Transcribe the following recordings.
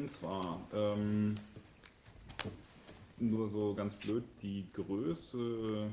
Und zwar nur so ganz blöd, die Größe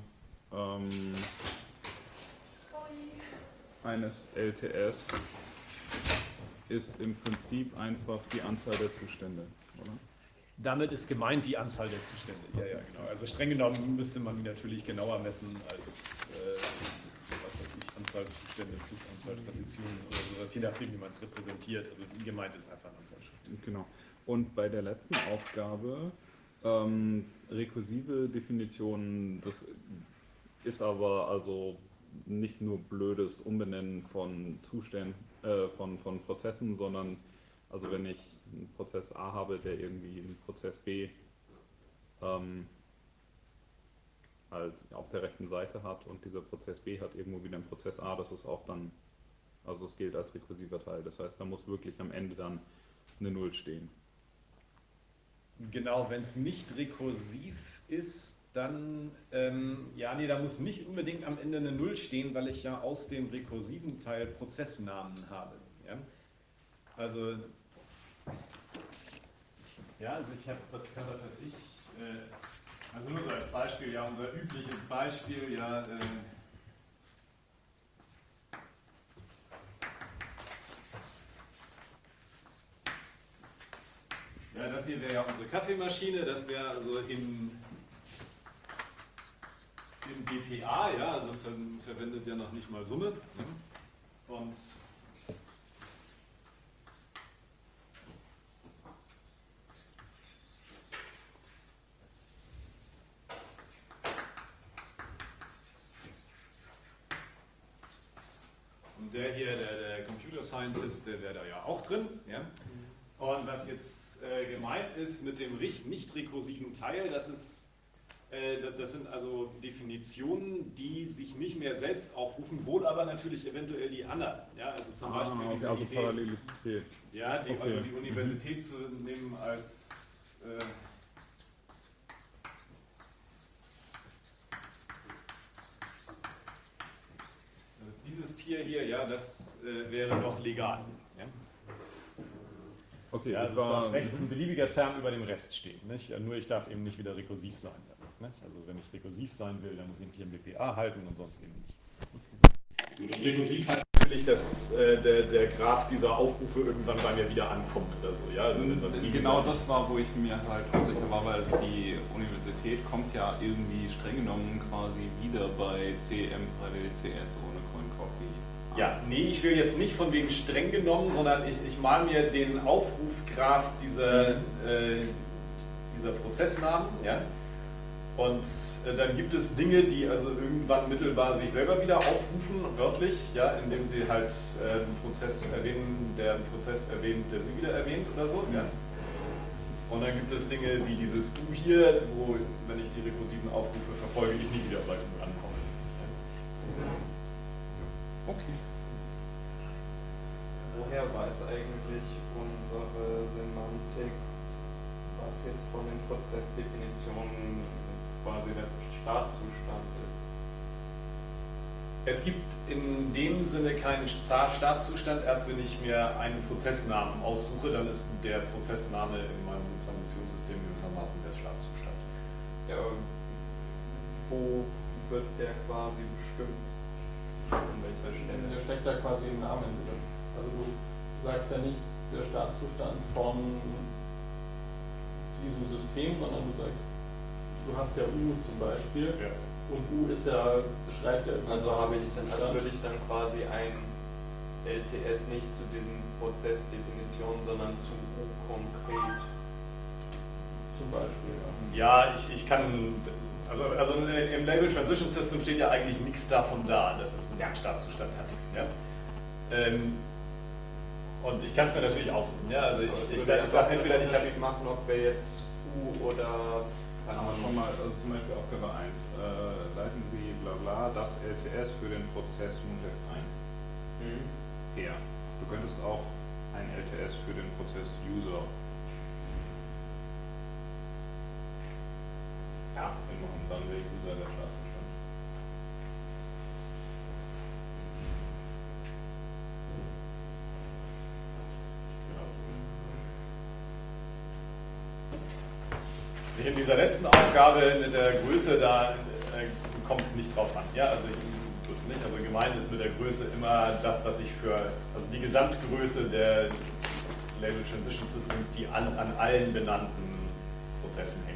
eines LTS ist im Prinzip einfach die Anzahl der Zustände, oder? Damit ist gemeint die Anzahl der Zustände. Ja, ja, genau. Also streng genommen müsste man die natürlich genauer messen als was weiß ich, Anzahl Zustände plus Anzahl Transitionen oder sowas, je nachdem, wie man es repräsentiert. Also gemeint ist einfach Anzahl Schritte. Genau. Und bei der letzten Aufgabe, rekursive Definitionen, das ist aber also nicht nur blödes Umbenennen von Zuständen, von Prozessen, sondern also wenn ich einen Prozess A habe, der irgendwie einen Prozess B halt auf der rechten Seite hat und dieser Prozess B hat irgendwo wieder einen Prozess A, das ist auch dann, also es gilt als rekursiver Teil. Das heißt, da muss wirklich am Ende dann eine Null stehen. Genau, wenn es nicht rekursiv ist, dann, ja, nee, da muss nicht unbedingt am Ende eine Null stehen, weil ich ja aus dem rekursiven Teil Prozessnamen habe. Ja? Also, ja, also ich habe, was weiß ich, also nur so als Beispiel, ja, unser übliches Beispiel, ja, ja, das hier wäre ja unsere Kaffeemaschine, das wäre also in dpa, ja, also verwendet ja noch nicht mal Summe. Und der hier, der Computer Scientist, der wäre da ja auch drin. Ja? Und was jetzt gemeint ist mit dem nicht rekursiven Teil, das sind also Definitionen, die sich nicht mehr selbst aufrufen, wohl aber natürlich eventuell die anderen. Ja? Also zum Beispiel diese also Idee, Parallelität. ja, Okay. also die Universität zu nehmen als dieses Tier hier, ja, das wäre noch legal. Ja? Okay, Ja, also es darf rechts ein beliebiger Term über dem Rest stehen. Nicht? Nur ich darf eben nicht wieder rekursiv sein. Nicht? Also wenn ich rekursiv sein will, dann muss ich mich hier im BPA halten und sonst eben nicht. Gut, und rekursiv heißt natürlich, dass der Graph dieser Aufrufe irgendwann bei mir wieder ankommt oder so. Ja? Also genau das war, wo ich mir halt unsicher war, weil die Universität kommt ja irgendwie streng genommen quasi wieder bei CM Parallel CS ohne Coin Copy. Ja, nee, ich will jetzt nicht von wegen streng genommen, sondern ich mal mir den Aufrufgraph dieser Prozessnamen, ja, und dann gibt es Dinge, die also irgendwann mittelbar sich selber wieder aufrufen, wörtlich, ja, indem sie halt einen Prozess erwähnen, der einen Prozess erwähnt, der sie wieder erwähnt oder so, ja. Und dann gibt es Dinge wie dieses U hier, wo, wenn ich die rekursiven Aufrufe verfolge, ich nie wieder bei U ankomme. Ja. Okay. Woher weiß eigentlich unsere Semantik, was jetzt von den Prozessdefinitionen quasi der Startzustand ist? Es gibt in dem Sinne keinen Startzustand, erst wenn ich mir einen Prozessnamen aussuche, dann ist der Prozessname in meinem Transitionssystem gewissermaßen der Startzustand. Ja, wo wird der quasi bestimmt? An welcher Stelle? Der steckt da quasi im Namen drin. Also du sagst ja nicht der Startzustand von diesem System, sondern du sagst, du hast ja U zum Beispiel, Ja. und U ist ja, beschreibt ja Also Zustand. würde ich dann quasi ein LTS nicht zu diesen Prozessdefinitionen, sondern zu U konkret. Zum Beispiel, Ja, ich kann, also im Label Transition System steht ja eigentlich nichts davon da, dass es einen Startzustand hat. Ja? Und ich kann es mir natürlich aussuchen. Ja? Also ich sage entweder, ich habe machen, ob wir jetzt U oder Aber schon mal, also zum Beispiel Aufgabe 1, leiten Sie bla bla das LTS für den Prozess Mutex 1 her. Du könntest auch ein LTS für den Prozess User machen, dann wäre User der Startzustand. Genau. in dieser letzten Aufgabe mit der Größe, da kommt es nicht drauf an. Ja, also gemeint ist mit der Größe immer das, was ich also die Gesamtgröße der Label Transition Systems, die an allen benannten Prozessen hängen.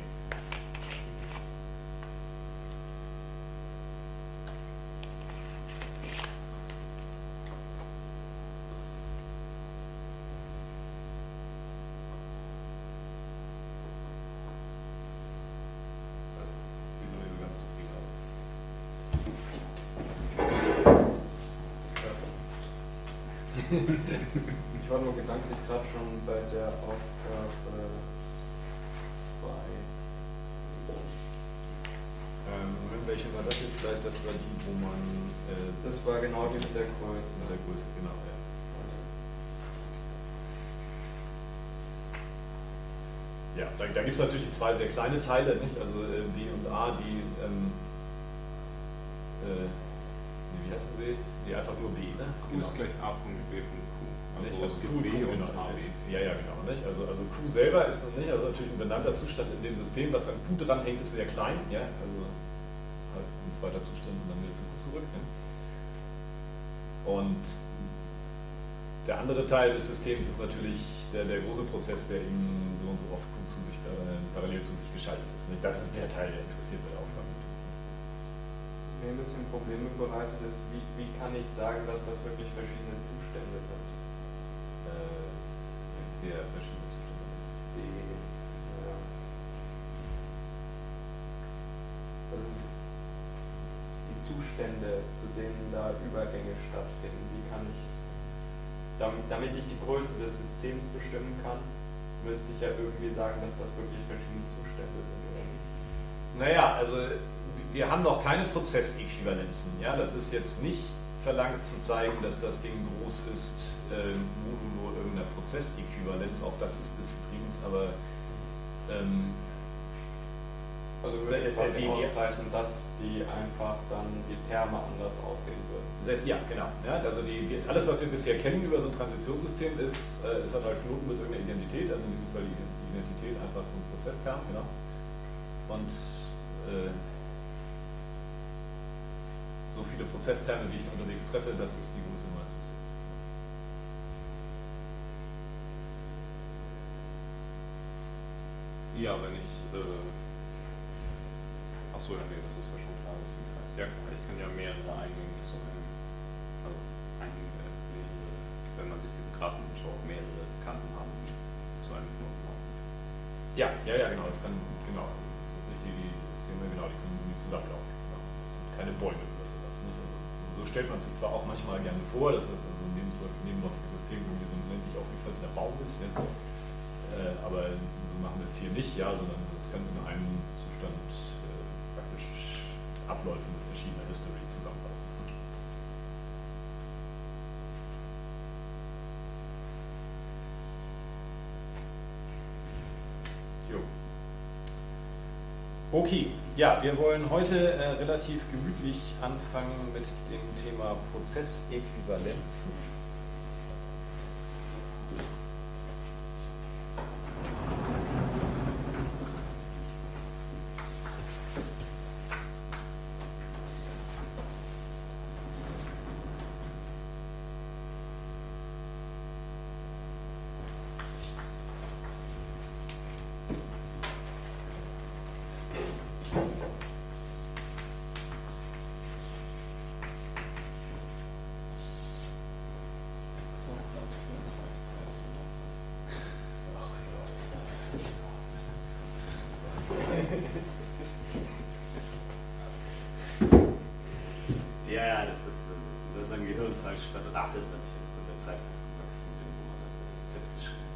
Ich war nur gedanklich gerade schon bei der Aufgabe 2. Moment, welche war das jetzt gleich? Das war die, wo man... das war genau die mit der Größe. Mit der Größe, genau, ja. Ja, da gibt es natürlich zwei sehr kleine Teile, nicht? Also B und A, die... wie heißen sie? Die einfach nur B, ne? Q ist gleich A Punkt B Punkt Q. Also es gibt Q, B und genau. AB. Ja, genau. Nicht? Also Q selber ist nicht, also natürlich ein benannter Zustand in dem System, was an Q dranhängt, ist sehr klein, ja, also halt ein zweiter Zustand und dann wieder zu Q zurück. Ne? Und der andere Teil des Systems ist natürlich der große Prozess, der eben so und so oft Q parallel zu sich geschaltet ist. Nicht? Das ist der Teil, der interessiert bei der Aufgabe. Mir ein bisschen Probleme bereitet ist, wie kann ich sagen, dass das wirklich verschiedene Zustände sind? Der verschiedene Zustände. Also die Zustände, zu denen da Übergänge stattfinden, wie kann ich, damit ich die Größe des Systems bestimmen kann, müsste ich ja irgendwie sagen, dass das wirklich verschiedene Zustände sind, oder nicht? Naja, also wir haben noch keine Prozessäquivalenzen. Ja? Das ist jetzt nicht verlangt zu zeigen, dass das Ding groß ist, modulo irgendeiner Prozessäquivalenz. Auch das ist des übrigens, aber also würde es ausreichen, dass die einfach dann die Terme anders aussehen würden. Ja, genau. Ja? Also alles, was wir bisher kennen über so ein Transitionssystem, ist hat halt Knoten mit irgendeiner Identität, also in diesem Fall ist die Identität einfach so ein Prozessterm, genau. Und so viele Prozessterme, wie ich unterwegs treffe, das ist die Größe meines Systems. Ja, wenn ich... achso, ja, nee, das ist ja schon klar. Ja, ich kann ja mehrere Eingänge zu einem... Also Eingänge, wenn man sich diesen Graphen anschaut, mehrere Kanten haben zu einem Knoten machen. Ja, genau. Das kann, genau. Das ist nicht die Systeme, genau, die können irgendwie zusammenlaufen. Genau. Das sind keine Bäume oder sowas. Nicht? Also, so stellt man es sich zwar auch manchmal gerne vor, dass das also ein nebenläufiges System irgendwie so ein unendlich aufgefaltener Baum ist, ja? Aber so machen wir es hier nicht, ja, sondern es kann in einem Zustand praktisch Abläufe mit verschiedener History zusammenlaufen. Jo. Okay, ja, wir wollen heute relativ gemütlich anfangen mit dem Thema Prozessäquivalenzen. Ja, das ist mein Gehirn falsch verdrahtet, wenn ich in der Zeit aufgewachsen bin, wo man das mit das Z geschrieben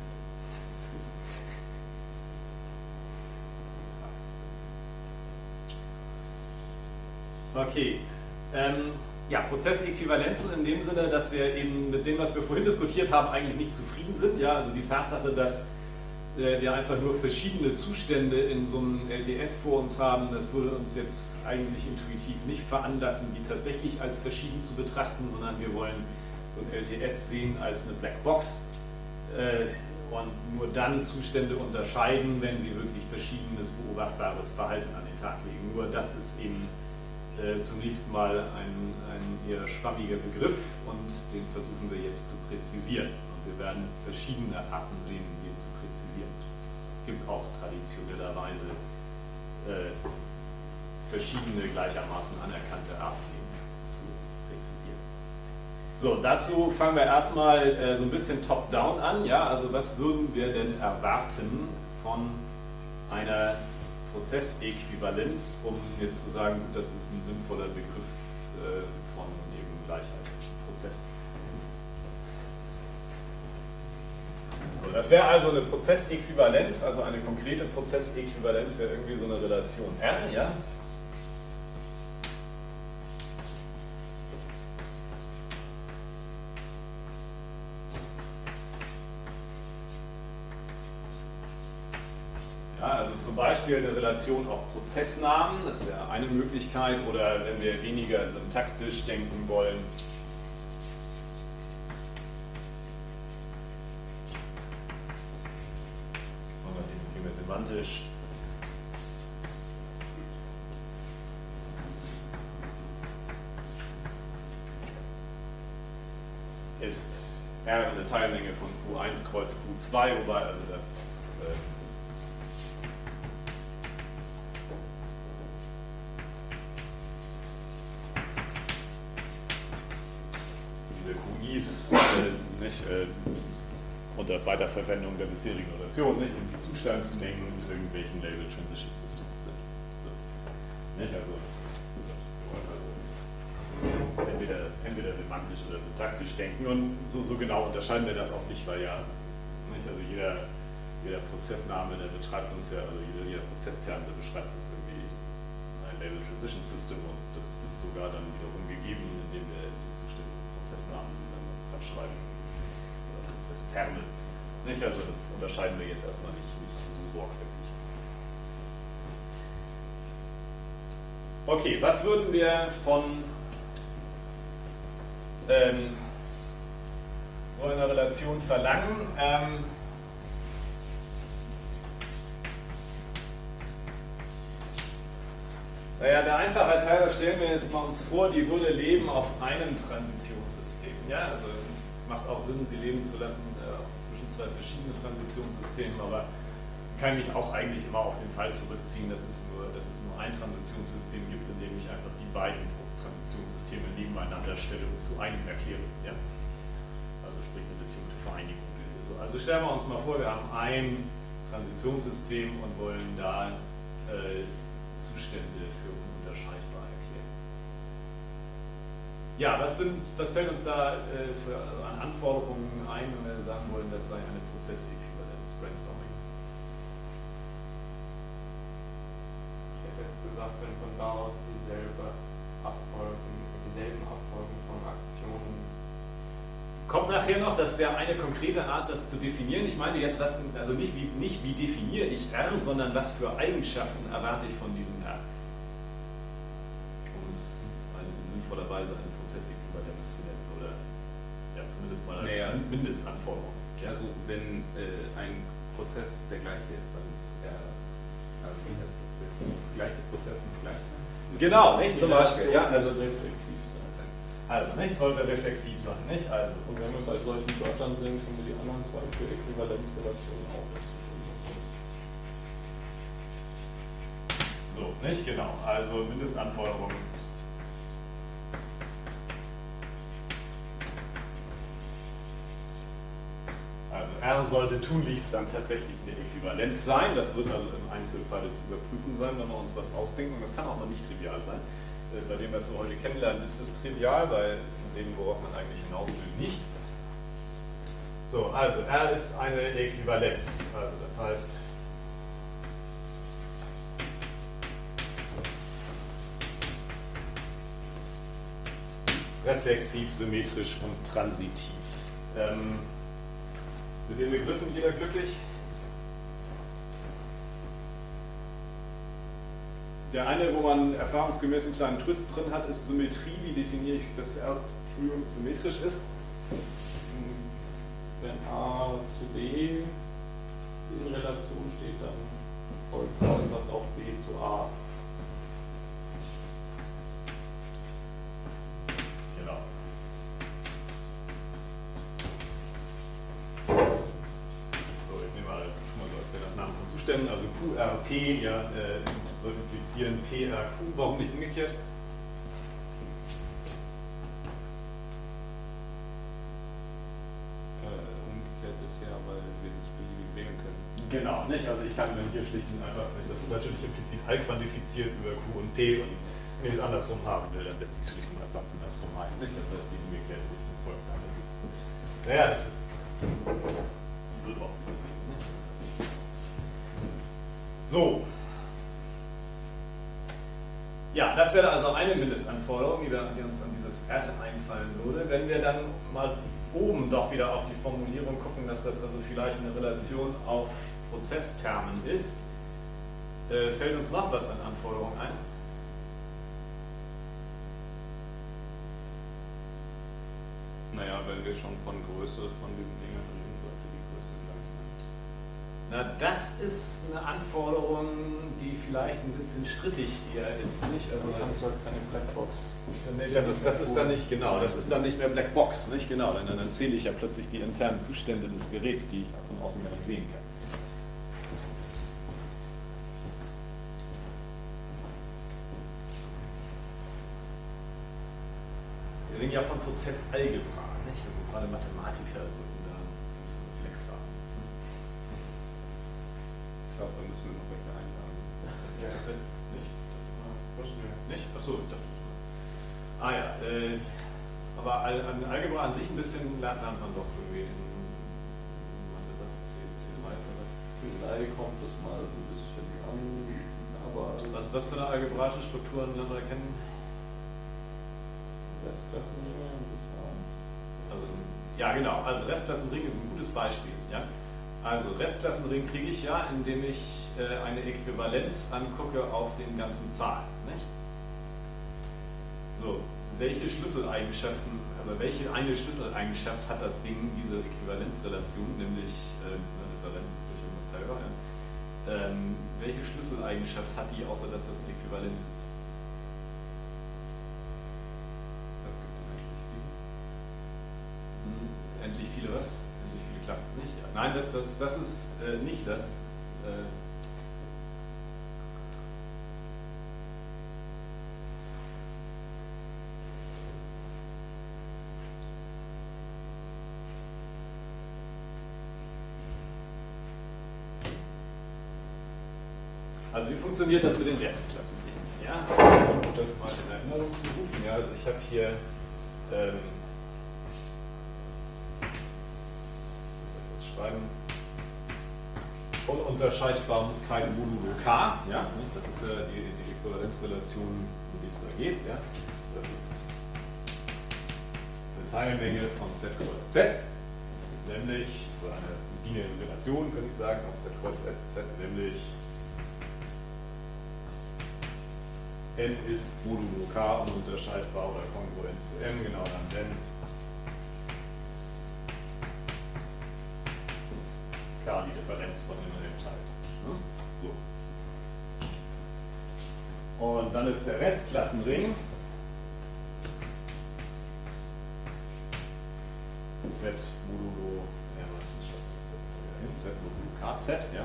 hat. Okay. Ja, Prozessäquivalenzen in dem Sinne, dass wir eben mit dem, was wir vorhin diskutiert haben, eigentlich nicht zufrieden sind. Ja, also die Tatsache, dass wir einfach nur verschiedene Zustände in so einem LTS vor uns haben, das würde uns jetzt eigentlich intuitiv nicht veranlassen, die tatsächlich als verschieden zu betrachten, sondern wir wollen so ein LTS sehen als eine Blackbox. und nur dann Zustände unterscheiden, wenn sie wirklich verschiedenes beobachtbares Verhalten an den Tag legen. Nur das ist eben zunächst mal ein eher schwammiger Begriff und den versuchen wir jetzt zu präzisieren. Und wir werden verschiedene Arten sehen, den zu präzisieren. Es gibt auch traditionellerweise verschiedene gleichermaßen anerkannte Arten, den zu präzisieren. So, dazu fangen wir erstmal so ein bisschen top-down an. Ja? Also was würden wir denn erwarten von einer Prozessäquivalenz, um jetzt zu sagen, das ist ein sinnvoller Begriff von eben Gleichheit zwischen Prozessen. So, das wäre also eine Prozessäquivalenz, also eine konkrete Prozessäquivalenz wäre irgendwie so eine Relation R, ja? Ja, also zum Beispiel eine Relation auf Prozessnamen, das wäre eine Möglichkeit, oder wenn wir weniger syntaktisch denken wollen, sondern vielmehr semantisch. Ist R eine Teilmenge von Q1 kreuz Q2, wobei also das QIs nicht, unter Weiterverwendung der bisherigen Notation nicht, in die Zustandsmengen in irgendwelchen Label Transition Systems sind. So. Nicht? Also entweder semantisch oder syntaktisch denken und so genau unterscheiden wir das auch nicht, weil ja nicht, also jeder Prozessname, der beschreibt uns ja, also jeder Prozessterm, der beschreibt uns irgendwie ein Label Transition System und das ist sogar dann wiederum gegeben, indem wir die zuständigen Prozessnamen schreiben oder Prozessterme. Nicht? Also das unterscheiden wir jetzt erstmal nicht so sorgfältig. Okay, was würden wir von so einer Relation verlangen? Naja, der Einfachheit halber stellen wir jetzt mal uns vor, die würde leben auf einem Transitionssystem. Ja, also es macht auch Sinn, sie leben zu lassen zwischen zwei verschiedenen Transitionssystemen, aber kann mich auch eigentlich immer auf den Fall zurückziehen, dass es nur ein Transitionssystem gibt, in dem ich einfach die beiden Transitionssysteme nebeneinander stelle und zu einem erkläre. Ja? Also sprich eine bestimmte Vereinigung. Also stellen wir uns mal vor, wir haben ein Transitionssystem und wollen da Zustände für ununterscheidbar erklären. Ja, was fällt uns da an Anforderungen ein, wenn wir sagen wollen, das sei eine Prozessäquivalenz? Brainstorming. Ich hätte jetzt gesagt, wenn von da aus dieselben Abfolgen von Aktionen. Kommt nachher noch, das wäre eine konkrete Art, das zu definieren. Ich meine jetzt, also nicht wie definiere ich R, sondern was für Eigenschaften erwarte ich von diesem R. Um es in sinnvoller Weise eine Prozessäquivalenz zu nennen, oder ja, zumindest mal als Mindestanforderung. Ja. Also wenn ein Prozess der gleiche ist, dann ist R, also wie heißt das, der gleiche Prozess muss gleich sein? Genau, nicht zum Beispiel. Ja, also reflexiv sein. Also, nicht, sollte reflexiv sein, nicht? Also. Und wenn wir bei solchen Wörtern sind, können wir die anderen zwei für Äquivalenzrelationen auch dazu benutzen. So, nicht? Genau. Also Mindestanforderungen. Also R sollte tunlichst dann tatsächlich eine Äquivalenz sein. Das wird also im Einzelfall zu überprüfen sein, wenn wir uns was ausdenken. Und das kann auch mal nicht trivial sein. Bei dem, was wir heute kennenlernen, ist es trivial, bei dem, worauf man eigentlich hinaus will, nicht. So, also R ist eine Äquivalenz. Also das heißt, reflexiv, symmetrisch und transitiv. Mit den Begriffen jeder glücklich? Der eine, wo man erfahrungsgemäß einen kleinen Twist drin hat, ist Symmetrie. Wie definiere ich, dass R symmetrisch ist? Wenn A zu B in Relation steht, dann folgt daraus, dass auch B zu A. Genau. So, ich nehme mal so als wäre das Namen von Zuständen, also QRP, ja, soll implizieren PRQ, warum nicht umgekehrt? Umgekehrt ist ja, weil wir das beliebig wählen können. Genau, nicht? Also ich kann hier schlicht und einfach, das ist natürlich implizit allquantifiziert über Q und P und wenn ich es andersrum haben will, dann setze ich es schlicht und einfach andersrum ein. Nicht? Das heißt, die umgekehrte Richtung folgt dann. Das ist, naja, das wird auch gesehen. Ne? So. Ja, das wäre also eine Mindestanforderung, die uns an dieses R einfallen würde. Wenn wir dann mal oben doch wieder auf die Formulierung gucken, dass das also vielleicht eine Relation auf Prozesstermen ist, fällt uns noch was an Anforderungen ein? Naja, wenn wir schon von Größe von diesen Dingen reden, sollte die Größe gleich sein. Na, das ist eine Anforderung, die vielleicht ein bisschen strittig eher ist, nicht? Also, Dann kannst du halt keine Blackbox. nee, das ist dann nicht genau, das ist dann nicht mehr Blackbox, nicht genau, denn dann zähle ich ja plötzlich die internen Zustände des Geräts, die ich von außen gar nicht sehen kann. Wir reden ja von Prozessalgebra, nicht? Also gerade Mathematiker sollten da ein bisschen Reflex haben. Ich glaube, da müssen wir noch welche einladen. Nicht? Nicht? Achso, ich dachte es mal. Ah ja, aber an Algebra an sich ein bisschen lernt man doch irgendwie in Mathe, das C3 oder was. C3 kommt das mal so ein bisschen an, aber Was für eine algebraische Strukturen lernen wir kennen? Restklassenringe und das war. Also, ja genau, also Restklassenring ist ein gutes Beispiel. Ja? Also Restklassenring kriege ich ja, indem ich eine Äquivalenz angucke auf den ganzen Zahlen. Nicht? So, welche Schlüsseleigenschaften, aber welche eine Schlüsseleigenschaft hat das Ding, diese Äquivalenzrelation, nämlich Differenz ist durch irgendwas teilbar. Ja? Welche Schlüsseleigenschaft hat die, außer dass das eine Äquivalenz ist? Das gibt es Endlich viele was? Endlich viele Klassen nicht? Ja. Nein, das ist nicht das. Also wie funktioniert das mit den Restklassen? Ja, das ist gut, das mal in Erinnerung zu rufen. Ja, also ich habe hier schreiben Ununterscheidbarkeit modulo K, ja, das ist ja die Äquivalenzrelation, um die es da geht, ja. Das ist eine Teilmenge von Z kreuz Z, nämlich, oder eine lineare Relation, könnte ich sagen, auf Z kreuz Z, nämlich N ist modulo K ununterscheidbar oder kongruent zu M, genau dann N K die Differenz von dem Teilt. So. Und dann ist der Restklassenring Z modulo, ja, was ist Z modulo KZ, ja.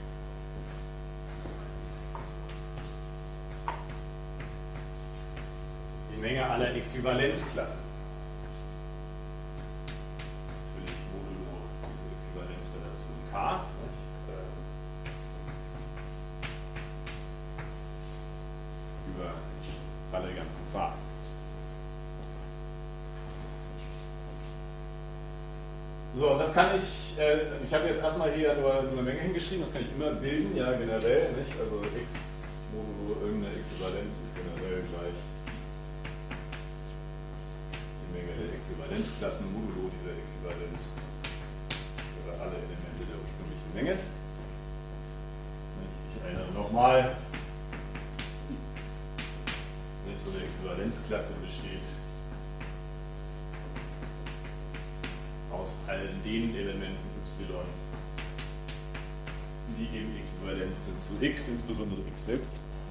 Das ist die Menge aller Äquivalenzklassen. Natürlich modulo diese Äquivalenzrelation K. Über alle ganzen Zahlen. So, und das kann ich habe jetzt erstmal hier nur eine Menge hingeschrieben, das kann ich immer bilden, ja, generell, nicht? Also x modulo irgendeine Äquivalenz ist generell gleich die Menge der Äquivalenzklassen modulo dieser Äquivalenz über alle Elemente der ursprünglichen Menge. Ich erinnere nochmal, so eine Äquivalenzklasse besteht aus allen den Elementen y die eben äquivalent sind zu x, insbesondere x selbst.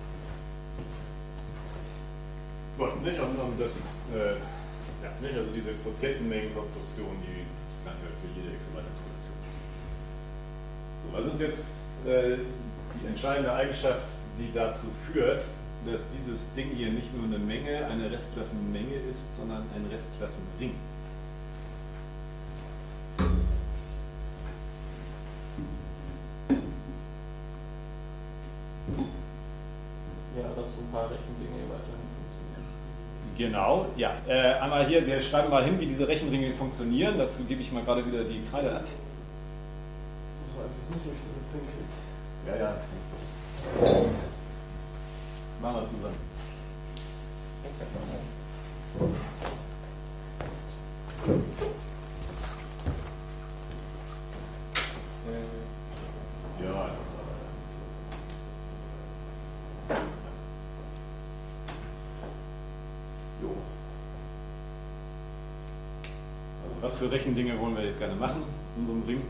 Gut, nicht? Und das, ja, nicht? Also diese Quotientenmengenkonstruktion, die kann halt für jede Äquivalenzrelation. So, was ist jetzt die entscheidende Eigenschaft, die dazu führt, dass dieses Ding hier nicht nur eine Menge, eine Restklassenmenge ist, sondern ein Restklassenring? Ja, dass so ein paar Rechendinge weiterhin funktionieren. Genau, ja. Einmal hier, wir schreiben mal hin, wie diese Rechenringe funktionieren. Dazu gebe ich mal gerade wieder die Kreide ab. Das weiß ich nicht, ob ich das jetzt hinkriege. Ja, ja. Machen wir zusammen. Ja. Jo. Also was für Rechendinge wollen wir jetzt gerne machen in so einem Ring?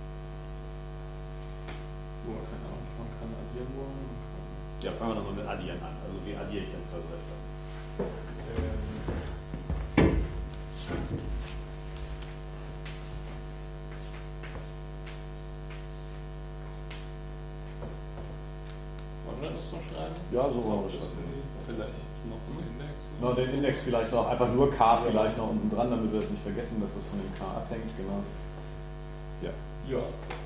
Keine Ahnung, man kann addieren wollen. Ja, fangen wir nochmal mit Addieren an. Also wie addiere ich denn zwei so Restklassen? Wollen wir das so schreiben? Ja, so wollen wir das vielleicht noch im Index. No, den Index vielleicht noch, einfach nur K vielleicht noch unten dran, damit wir es nicht vergessen, dass das von dem K abhängt, genau. Ja. Ja.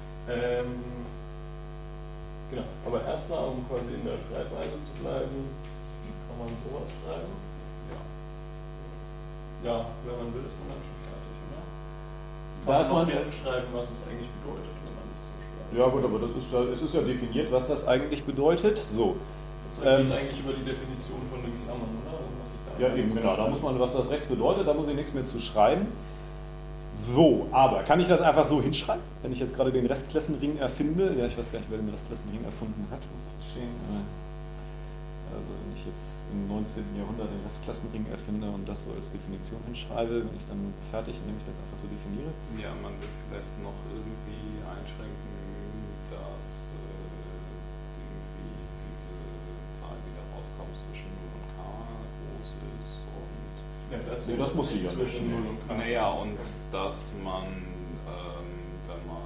Genau. Aber erstmal, um quasi in der Schreibweise zu bleiben, kann man sowas schreiben. Ja. Ja, wenn man will, ist man dann schon fertig, oder? Da ist man schreiben, was es eigentlich bedeutet, wenn man das so schreibt. Ja gut, aber das ist, es ist ja definiert, was das eigentlich bedeutet. So. Das geht eigentlich über die Definition von den Klammern, oder? Was ich da Ja, eben, genau. Da muss man, was das rechts bedeutet, da muss ich nichts mehr zu schreiben. So, aber kann ich das einfach so hinschreiben, wenn ich jetzt gerade den Restklassenring erfinde? Ja, ich weiß gar nicht, wer den Restklassenring erfunden hat, muss ich gestehen. Also wenn ich jetzt im 19. Jahrhundert den Restklassenring erfinde und das so als Definition hinschreibe, bin ich dann fertig, indem ich das einfach so definiere? Ja, man wird vielleicht noch irgendwie einschränken, dass irgendwie diese Zahl, die da rauskommt, zwischen 0 und K groß ist und Ja, das muss ich ja nicht. zwischen 0 und K. naja, und dass man, wenn man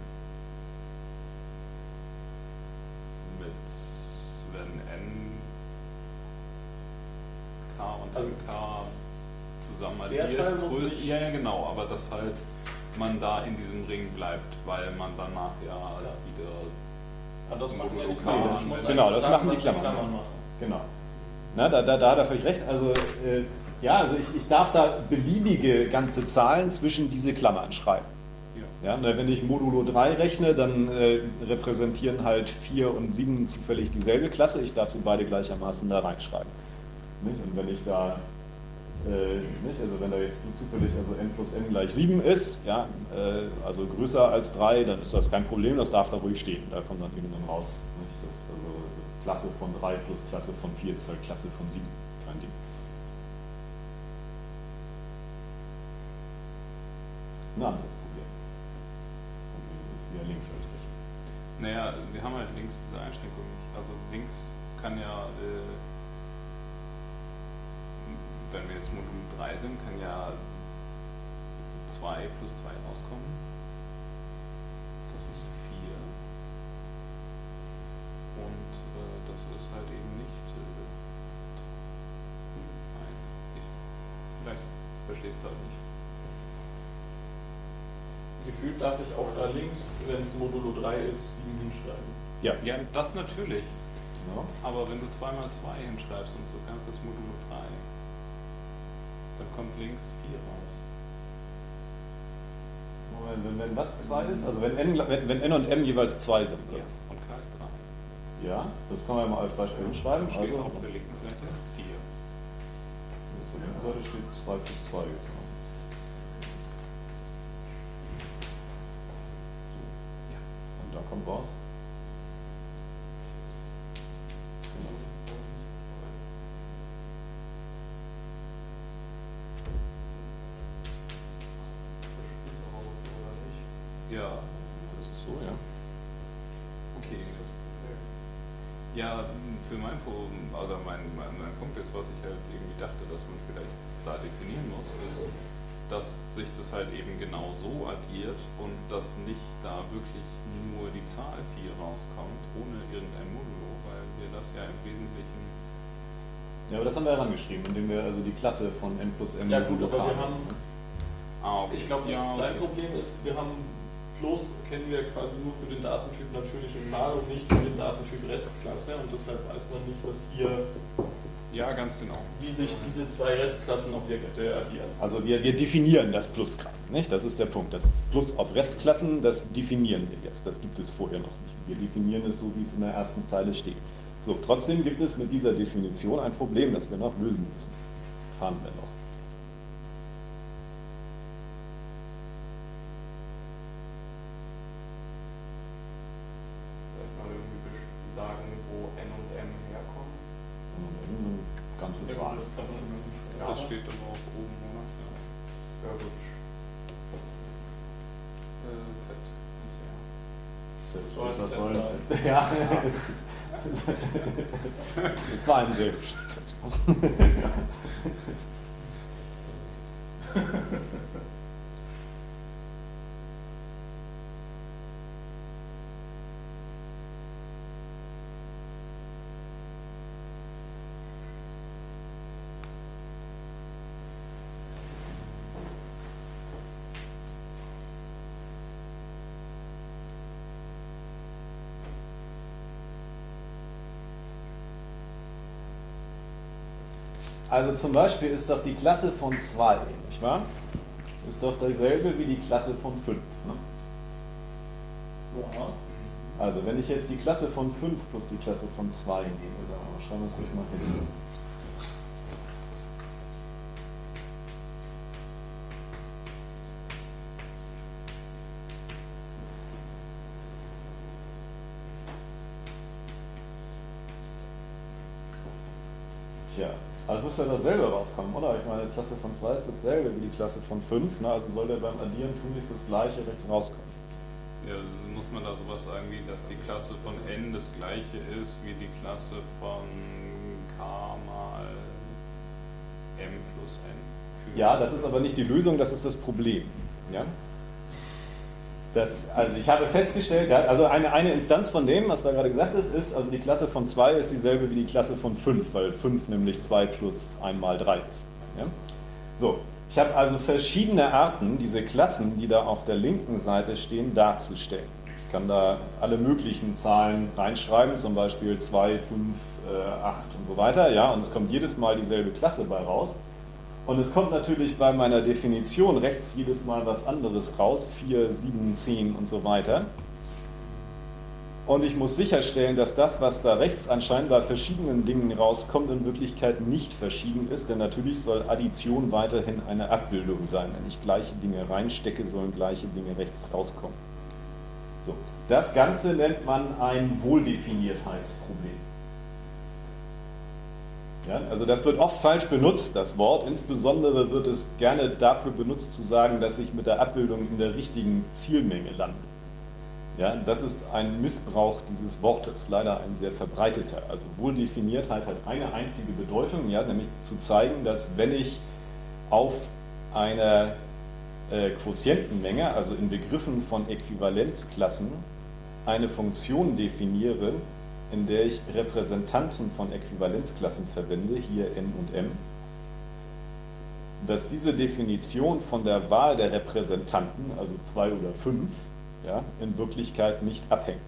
wenn n K und Also K zusammen der Teil addiert, muss größer, nicht- ja genau, aber dass halt man da in diesem Ring bleibt, weil man danach ja wieder Das machen ja die Nee, Klammern. das Ich muss genau, eigentlich das sagen, machen die was Klammern. machen. Genau. Na, da hat er völlig recht. Also, ja, also ich darf da beliebige ganze Zahlen zwischen diese Klammern schreiben. Ja, wenn ich Modulo 3 rechne, dann repräsentieren halt 4 und 7 zufällig dieselbe Klasse. Ich darf sie beide gleichermaßen da reinschreiben. Nicht? Und wenn ich da, nicht? Also wenn da jetzt zufällig also n plus n gleich 7 ist, ja, also größer als 3, dann ist das kein Problem, das darf da ruhig stehen. Da kommt dann eben dann raus. Nicht? Das, also Klasse von 3 plus Klasse von 4 ist halt Klasse von 7. Kein Ding. Ein anderes Problem. Das Problem ist eher links als rechts. Naja, wir haben halt links diese Einschränkung nicht. Also links kann ja, wenn wir jetzt Modul 3 sind, kann ja 2 plus 2 rauskommen. Das ist 4. Und das ist halt eben nicht vielleicht verstehst du halt nicht. Gefühlt darf ich auch da links, wenn es Modulo 3 ist, 7 hinschreiben. Ja. Ja, das natürlich. Genau. Aber wenn du 2 mal 2 hinschreibst und so kannst das Modulo 3, dann kommt links 4 raus. Moment, wenn was 2 ist? Also wenn n und m jeweils 2 sind. Ja, Jetzt. und K ist 3. Ja, das kann man ja mal als Beispiel hinschreiben. Steht Also, auf der linken Seite 4. auf der linken Seite steht 2 plus 2 jetzt aus. Und da kommt raus. Ja, Das ist so, ja. Ja, für mein Punkt ist, was ich halt irgendwie dachte, dass man vielleicht da definieren muss, ist, dass sich das halt eben genau so addiert und dass nicht da wirklich nur die Zahl 4 rauskommt, ohne irgendein Modulo, weil wir das ja im Wesentlichen... Ja, aber das haben wir herangeschrieben, indem wir also die Klasse von n plus m Ja gut, Modulo aber wir haben. haben, ich glaube, ja, dein Problem ist, wir haben Plus kennen wir quasi nur für den Datentyp natürliche Zahl und nicht für den Datentyp Restklasse und deshalb weiß man nicht, was hier, Ja, ganz genau. wie sich diese zwei Restklassenobjekte addieren. Also wir definieren das Plus gerade, nicht? Das ist der Punkt. Das ist Plus auf Restklassen, das definieren wir jetzt. Das gibt es vorher noch nicht. Wir definieren es so, wie es in der ersten Zeile steht. So, trotzdem gibt es mit dieser Definition ein Problem, das wir noch lösen müssen. Fahren wir noch. Vielleicht mal irgendwie sagen, wo n und m herkommen. Ganze Ja, Zahlen. das kann man immer nicht Das steht aber auch oben, oder? Ja gut. Z. Das war ein Was Z soll das? sein. Ja, das war ein sehr hübsches Z. Also zum Beispiel ist doch die Klasse von 2, nicht wahr? Ist doch dasselbe wie die Klasse von 5. Ne? Ja. Also wenn ich jetzt die Klasse von 5 plus die Klasse von 2 nehme, schreiben wir es ruhig mal hin. Tja, also muss ja dasselbe rauskommen, oder? Ich meine, die Klasse von 2 ist dasselbe wie die Klasse von 5, ne? Also soll der beim Addieren tunlichst das gleiche rechts rauskommen. Ja, muss man da sowas sagen wie, dass die Klasse von n das gleiche ist wie die Klasse von k mal m plus n? Ja, das ist aber nicht die Lösung, das ist das Problem. Ja? Also ich habe festgestellt, ja, also eine Instanz von dem, was da gerade gesagt ist, also die Klasse von 2 ist dieselbe wie die Klasse von 5, weil 5 nämlich 2 plus 1 mal 3 ist. Ja? So, ich habe also verschiedene Arten, diese Klassen, die da auf der linken Seite stehen, darzustellen. Ich kann da alle möglichen Zahlen reinschreiben, zum Beispiel 2, 5, 8 und so weiter, ja, und es kommt jedes Mal dieselbe Klasse bei raus. Und es kommt natürlich bei meiner Definition rechts jedes Mal was anderes raus, 4, 7, 10 und so weiter. Und ich muss sicherstellen, dass das, was da rechts anscheinend bei verschiedenen Dingen rauskommt, in Wirklichkeit nicht verschieden ist, denn natürlich soll Addition weiterhin eine Abbildung sein. Wenn ich gleiche Dinge reinstecke, sollen gleiche Dinge rechts rauskommen. So. Das Ganze nennt man ein Wohldefiniertheitsproblem. Ja, also das wird oft falsch benutzt, das Wort. Insbesondere wird es gerne dafür benutzt, zu sagen, dass ich mit der Abbildung in der richtigen Zielmenge lande. Ja, das ist ein Missbrauch dieses Wortes, leider ein sehr verbreiteter. Also Wohldefiniertheit hat eine einzige Bedeutung, ja, nämlich zu zeigen, dass wenn ich auf einer Quotientenmenge, also in Begriffen von Äquivalenzklassen, eine Funktion definiere, in der ich Repräsentanten von Äquivalenzklassen verwende, hier n und m, dass diese Definition von der Wahl der Repräsentanten, also 2 oder 5, ja, in Wirklichkeit nicht abhängt.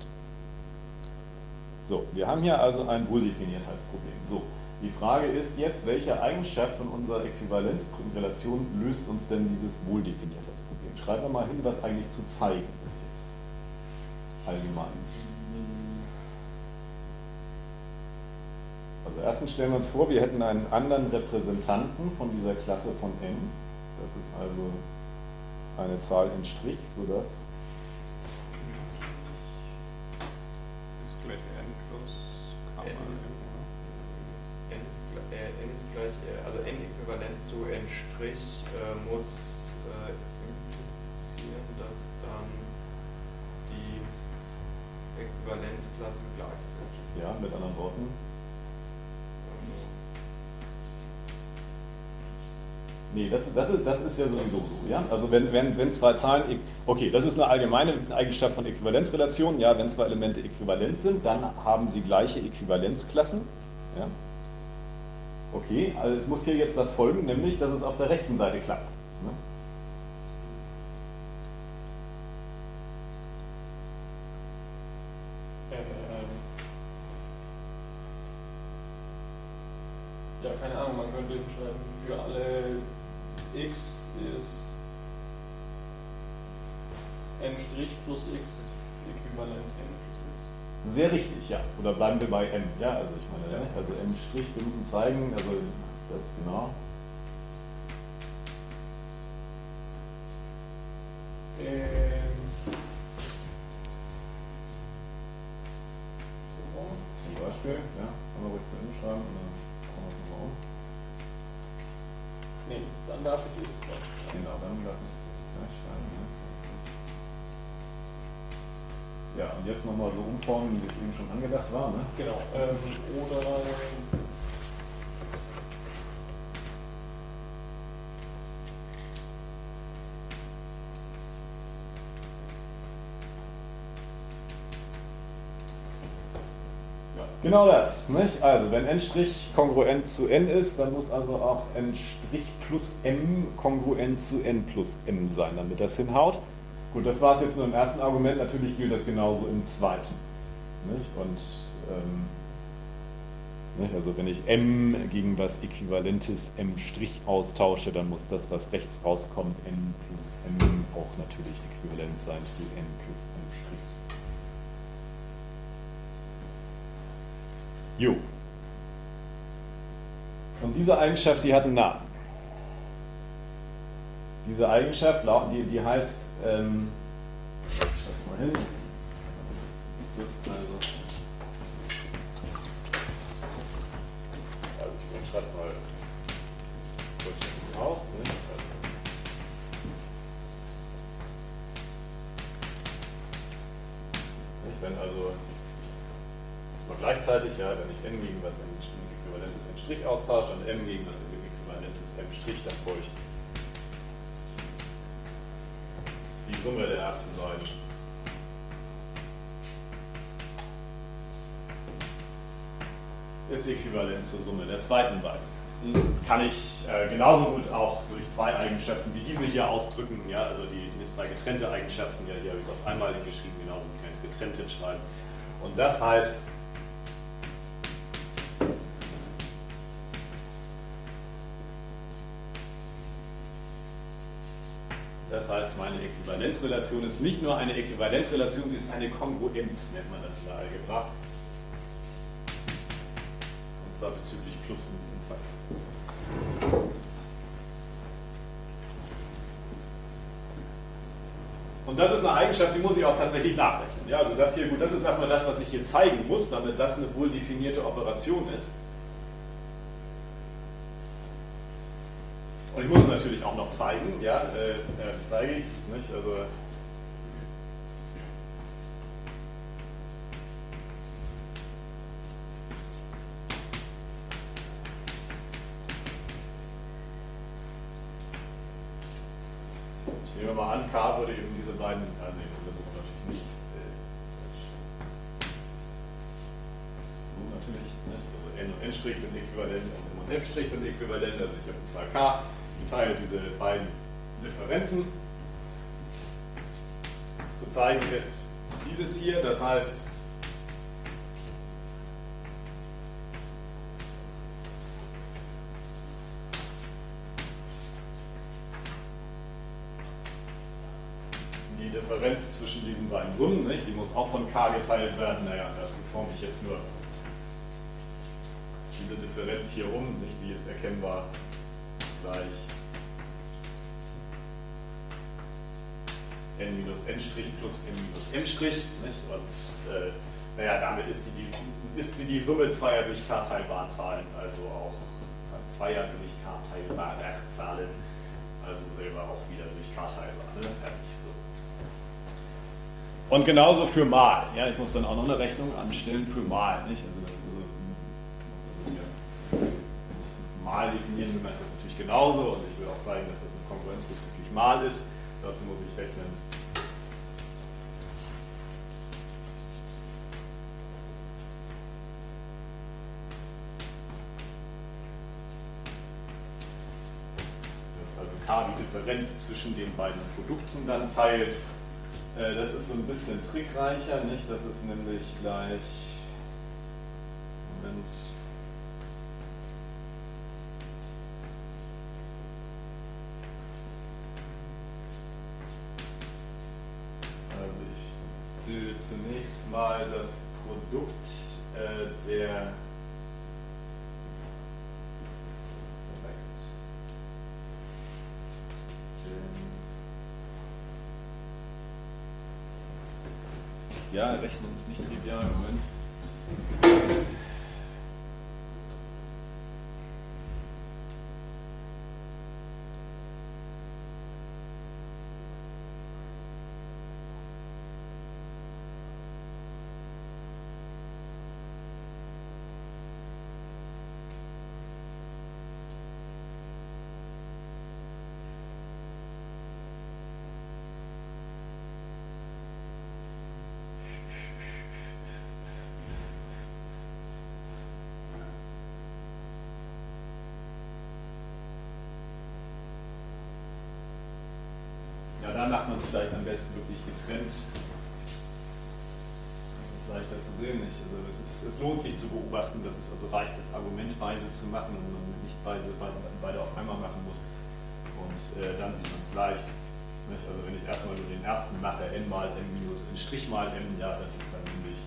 So, wir haben hier also ein Wohldefiniertheitsproblem. So, die Frage ist jetzt, welche Eigenschaft von unserer Äquivalenzrelation löst uns denn dieses Wohldefiniertheitsproblem? Schreiben wir mal hin, was eigentlich zu zeigen ist jetzt allgemein. Also erstens stellen wir uns vor, wir hätten einen anderen Repräsentanten von dieser Klasse von n. Das ist also eine Zahl n', sodass Ist gleich n plus k N mal ist- m. n ist gleich, also n äquivalent zu n' muss implizieren, dass dann die Äquivalenzklassen gleich sind. Ja, mit anderen Worten. Nee, das ist ja sowieso so. Ja? Also wenn zwei Zahlen, okay, das ist eine allgemeine Eigenschaft von Äquivalenzrelationen. Ja, wenn zwei Elemente äquivalent sind, dann haben sie gleiche Äquivalenzklassen. Ja? Okay, also es muss hier jetzt was folgen, nämlich, dass es auf der rechten Seite klappt. Ne? Ja, keine Ahnung, man könnte schreiben, für alle x ist n' plus x äquivalent n plus x. Sehr richtig, ja. Oder bleiben wir bei m. Ja, also ich meine, ja. Also m', wir müssen zeigen, also das genau. Zum Beispiel, ja, kann man ruhig zu Ende schreiben und dann kann man es mal um. Nee, dann darf ich es. Genau, dann darf ich es gleich schreiben. Ja, und jetzt nochmal so umformen, wie es eben schon angedacht war. Ne? Genau, oder Genau das, nicht? Also wenn n' kongruent zu n ist, dann muss also auch n' plus m kongruent zu n plus m sein, damit das hinhaut. Gut, das war es jetzt nur im ersten Argument, natürlich gilt das genauso im zweiten. Nicht? Und nicht? Also wenn ich m gegen was Äquivalentes m' austausche, dann muss das, was rechts rauskommt, n plus m auch natürlich äquivalent sein zu n plus m'. Jo. Und diese Eigenschaft, die hat einen Namen. Diese Eigenschaft, die heißt, ich schreib's mal hin. Ich schreibe es mal vollständig aus. Ne? Wenn also mal gleichzeitig, ja, wenn ich n gegen was äquivalentes n' austausche und m gegen was äquivalentes m', dann folgt die Summe der ersten beiden. Ist äquivalent zur Summe der zweiten beiden. Kann ich genauso gut auch durch zwei Eigenschaften wie diese hier ausdrücken, ja, also die zwei getrennte Eigenschaften, ja, hier habe ich es auf einmal geschrieben, genauso wie kann ich es getrennt hinschreiben. Und das heißt, meine Äquivalenzrelation ist nicht nur eine Äquivalenzrelation, sie ist eine Kongruenz, nennt man das in der Algebra. Und zwar bezüglich Plus in diesem Fall. Und das ist eine Eigenschaft, die muss ich auch tatsächlich nachrechnen. Ja, also das hier, gut, das ist erstmal das, was ich hier zeigen muss, damit das eine wohl definierte Operation ist. Und ich muss es natürlich auch noch zeigen, ja, zeige ich es, nicht? Also ich nehme mal an, K würde eben diese beiden, nee, das ist natürlich nicht. So natürlich, nicht? Also n und n' sind äquivalent, und m und m' sind äquivalent, also ich habe eine Zahl K. Teil diese beiden Differenzen. Zu zeigen ist dieses hier, das heißt, die Differenz zwischen diesen beiden Summen, nicht? Die muss auch von K geteilt werden. Naja, dazu forme ich jetzt nur diese Differenz hier um, nicht? Die ist erkennbar gleich n minus n' plus n minus m'. Nicht? Und naja, damit ist sie die Summe zweier durch k teilbaren Zahlen, also auch zweier durch k teilbare Zahlen, also selber auch wieder durch k teilbar. Ne? Fertig so. Und genauso für mal. Ja, ich muss dann auch noch eine Rechnung anstellen für mal. Nicht? Also das mal definieren will man das natürlich genauso und ich will auch zeigen, dass das eine Konkurrenz bezüglich mal ist. Dazu muss ich rechnen. Also K die Differenz zwischen den beiden Produkten dann teilt. Das ist so ein bisschen trickreicher, nicht? Das ist nämlich gleich, Moment, also ich bilde zunächst mal das Produkt der ja, Rechnen ist nicht trivial, Moment. Ja, da macht man es vielleicht am besten wirklich getrennt. Das ist leichter zu sehen. Nicht? Also es lohnt sich zu beobachten, dass es also reicht, das argumentweise zu machen und man nicht beide auf einmal machen muss. Und dann sieht man es leicht. Nicht? Also wenn ich erstmal nur den ersten mache, n mal m minus n' mal m, ja, das ist dann nämlich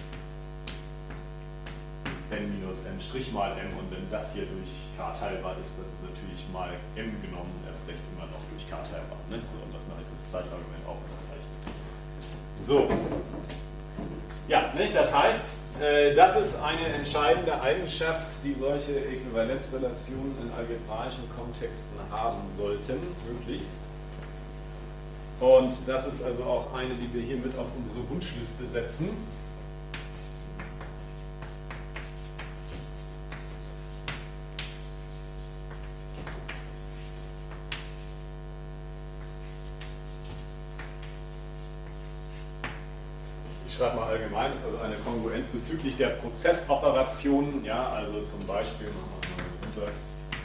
n minus n' mal m, und wenn das hier durch k teilbar ist, das ist natürlich mal m genommen, erst recht immer noch durch k teilbar. Nicht? So, und das mache ich für das zweite Argument auch das Zeichen. So. Ja, nicht? Das heißt, das ist eine entscheidende Eigenschaft, die solche Äquivalenzrelationen in algebraischen Kontexten haben sollten, möglichst. Und das ist also auch eine, die wir hier mit auf unsere Wunschliste setzen. Ich schreibe mal allgemein, das ist also eine Kongruenz bezüglich der Prozessoperationen, ja, also zum Beispiel, machen wir mal runter.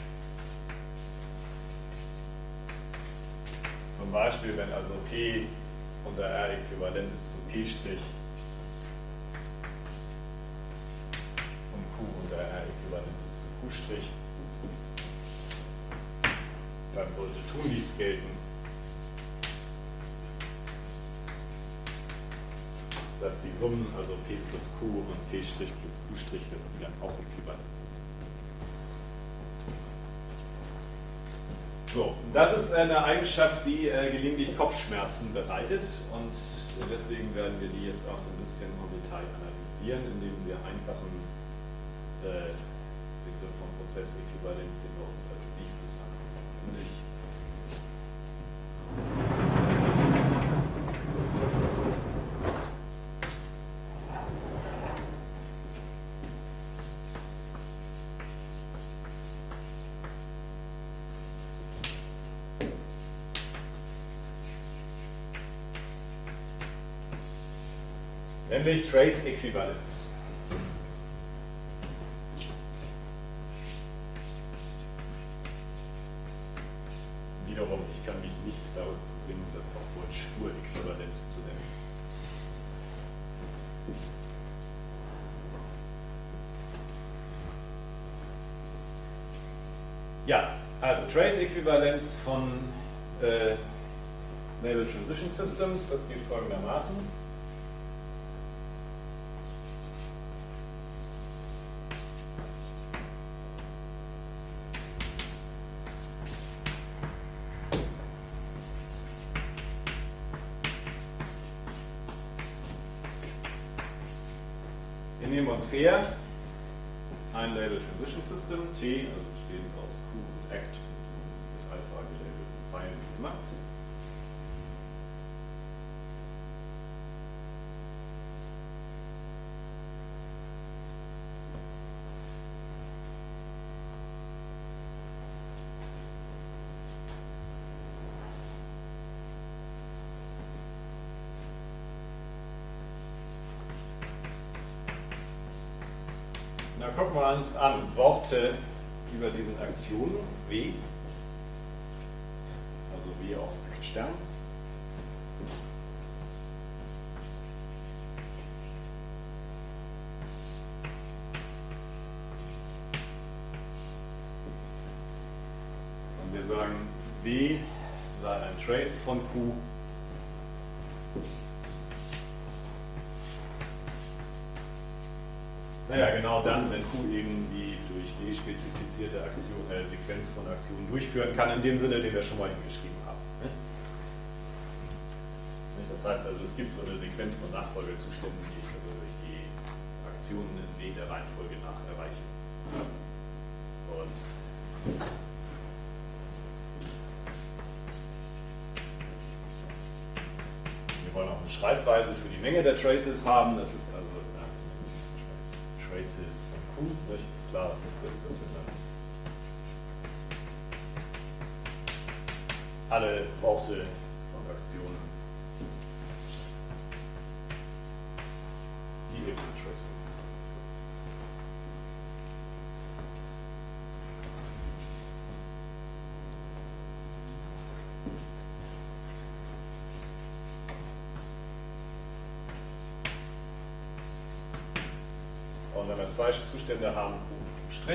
Zum Beispiel, wenn also P unter R äquivalent ist zu P' und Q unter R äquivalent ist zu Q', dann sollte tunlichst gelten, dass die Summen, also P plus Q und P' plus Q', dass die dann auch äquivalent sind. So, das ist eine Eigenschaft, die gelegentlich Kopfschmerzen bereitet, und deswegen werden wir die jetzt auch so ein bisschen im Detail analysieren, indem wir einfachen Begriff von Prozessäquivalenz, den wir uns als nächstes angucken. Nämlich Trace-Äquivalenz. Wiederum, ich kann mich nicht dazu bringen, das auf Deutsch Spuräquivalenz zu nennen. Ja, also Trace-Äquivalenz von Label Transition Systems, das geht folgendermaßen. Wir nehmen uns her ein Label Transition System, T, also bestehend aus Q und Act, mit Alpha gelabelten Pfeilen wie immer. dann gucken wir uns an. Worte über diesen Aktionen, W, also W aus Aktstern. Und wir sagen, W sei ein Trace von Q. Naja, genau dann, wenn Q eben die durch W spezifizierte Sequenz von Aktionen durchführen kann, in dem Sinne, den wir schon mal hingeschrieben haben. Nicht? Das heißt also, es gibt so eine Sequenz von Nachfolgezuständen, die ich also durch die Aktionen in W der Reihenfolge nach erreiche. Und wir wollen auch eine Schreibweise für die Menge der Traces haben. Das ist also Traces von Q, nicht? Ist klar, was das ist. Das sind dann alle Worte von Aktionen, die eben ein Trace sind. Und wenn wir zwei Zustände haben, Q',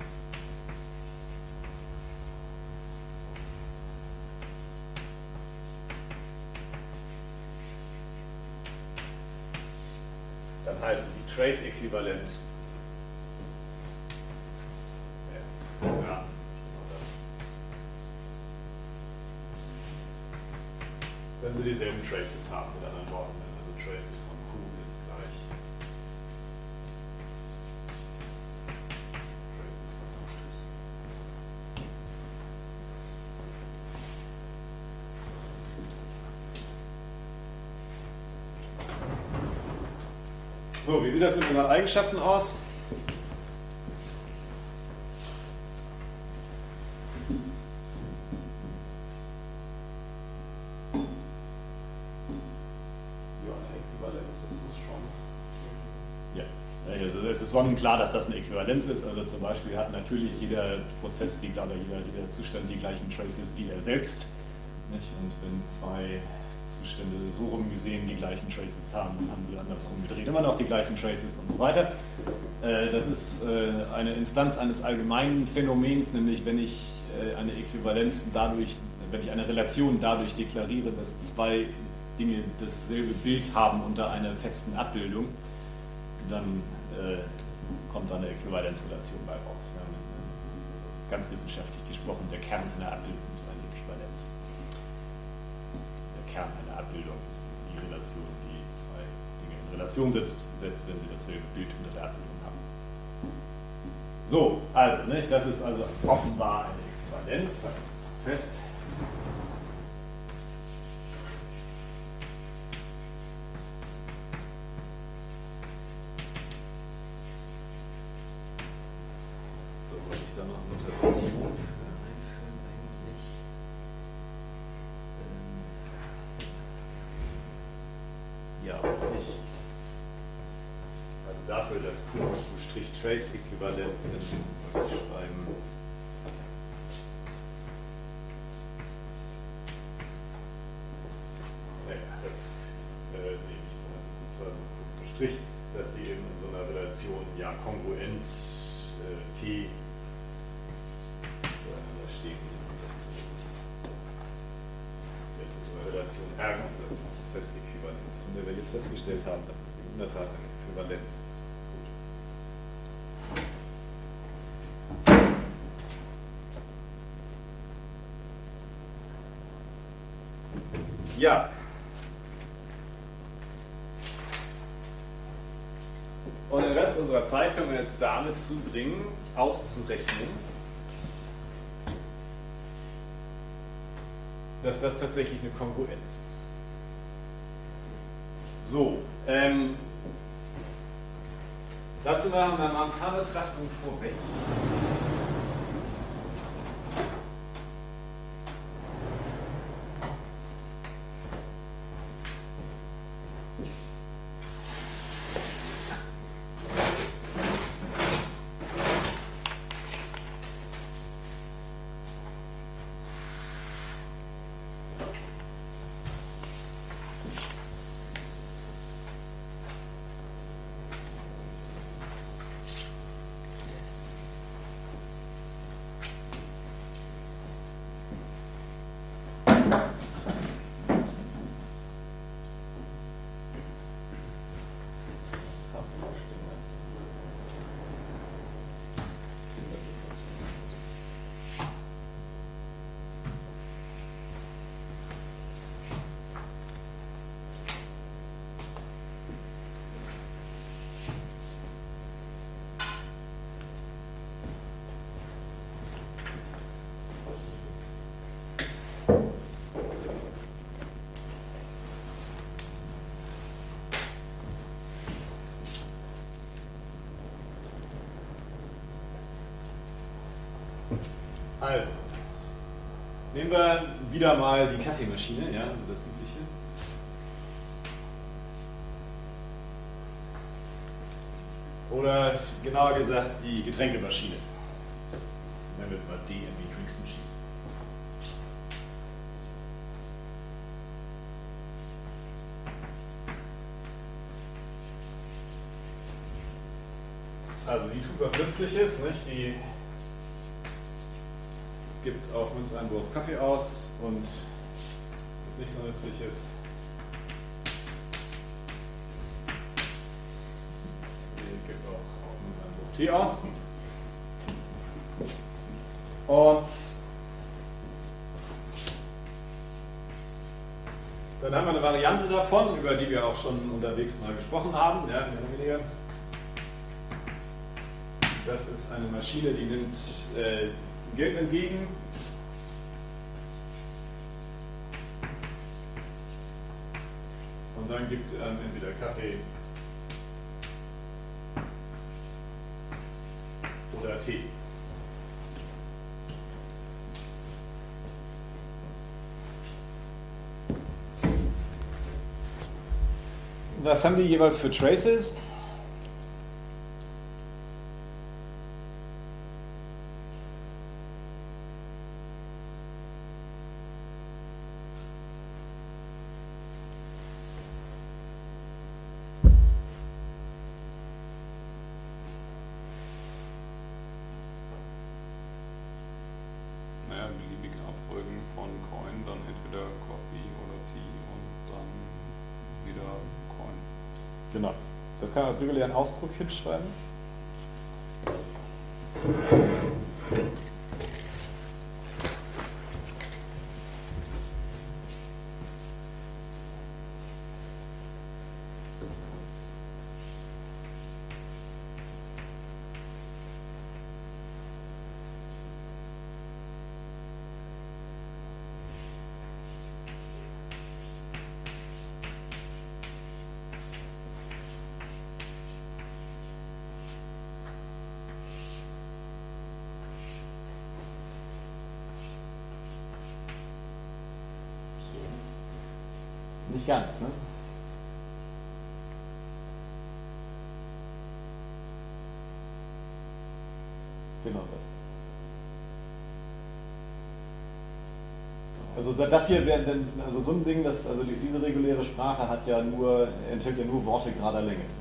dann heißen die Trace-Äquivalent wenn sie dieselben Traces haben, mit anderen Worten, also Traces von Q ist gleich Traces von Q'. So, wie sieht das mit unseren Eigenschaften aus? Also es ist sonnenklar, dass das eine Äquivalenz ist. Also zum Beispiel hat natürlich jeder Prozess, jeder Zustand die gleichen Traces wie er selbst. Nicht? Und wenn zwei Zustände so rum gesehen die gleichen Traces haben, dann haben sie andersrum gedreht immer noch die gleichen Traces und so weiter. Das ist eine Instanz eines allgemeinen Phänomens, nämlich wenn ich eine Äquivalenz dadurch, wenn ich eine Relation dadurch deklariere, dass zwei Dinge dasselbe Bild haben unter einer festen Abbildung, dann kommt da eine Äquivalenzrelation bei raus. Das ist ganz wissenschaftlich gesprochen, der Kern einer Abbildung ist eine Äquivalenz. Der Kern einer Abbildung ist die Relation, die zwei Dinge in Relation setzt, wenn sie dasselbe Bild unter der Abbildung haben. So, also, nicht? Das ist also offenbar eine Äquivalenz, fest. Da noch Notation für einführen eigentlich. Ja, nicht. Also dafür das Q'-Trace-Äquivalent sind, würde ich schreiben. Naja, das nehme ich mal so Q', dass sie eben in so einer Relation ja kongruent T zueinander stehen. Das ist eine Relation R, also Prozessäquivalenz, von der wir jetzt festgestellt haben, dass es in der Tat eine Äquivalenz ist. Gut. Ja. Und den Rest unserer Zeit können wir jetzt damit zubringen, auszurechnen, dass das tatsächlich eine Kongruenz ist. So, dazu machen wir mal ein paar Betrachtungen vorweg. Also, nehmen wir wieder mal die Kaffeemaschine, ja, also das Übliche. Oder genauer gesagt die Getränkemaschine. Nennen wir es mal DMV Drinks Machine. Also die tut was Nützliches, nicht? Die gibt auf Münzeinwurf Kaffee aus und was nicht so nützlich ist, sie gibt auch auf Münzeinwurf Tee aus. Und dann haben wir eine Variante davon, über die wir auch schon unterwegs mal gesprochen haben, ja, mehr oder weniger. Das ist eine Maschine, die nimmt Geld entgegen. Und dann gibt sie einem entweder Kaffee oder Tee. Was haben die jeweils für Traces? Naja, beliebige Abfolgen von Coin, dann entweder Coffee oder Tea und dann wieder Coin. Genau. Das kann man als regulären Ausdruck hinschreiben. Nicht ganz, ne? Genau das. Also das hier wäre also so ein Ding, also diese reguläre Sprache enthält ja nur Worte gerader Länge. Ne?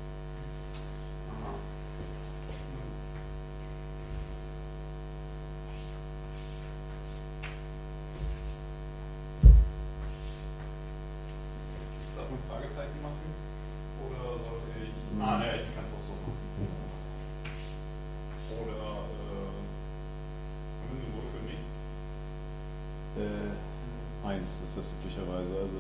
Darf ich ein Fragezeichen machen? Oder soll ich. Ja, ich kann es auch so machen. Oder ein Symbol für nichts? 1 ist das üblicherweise. Also,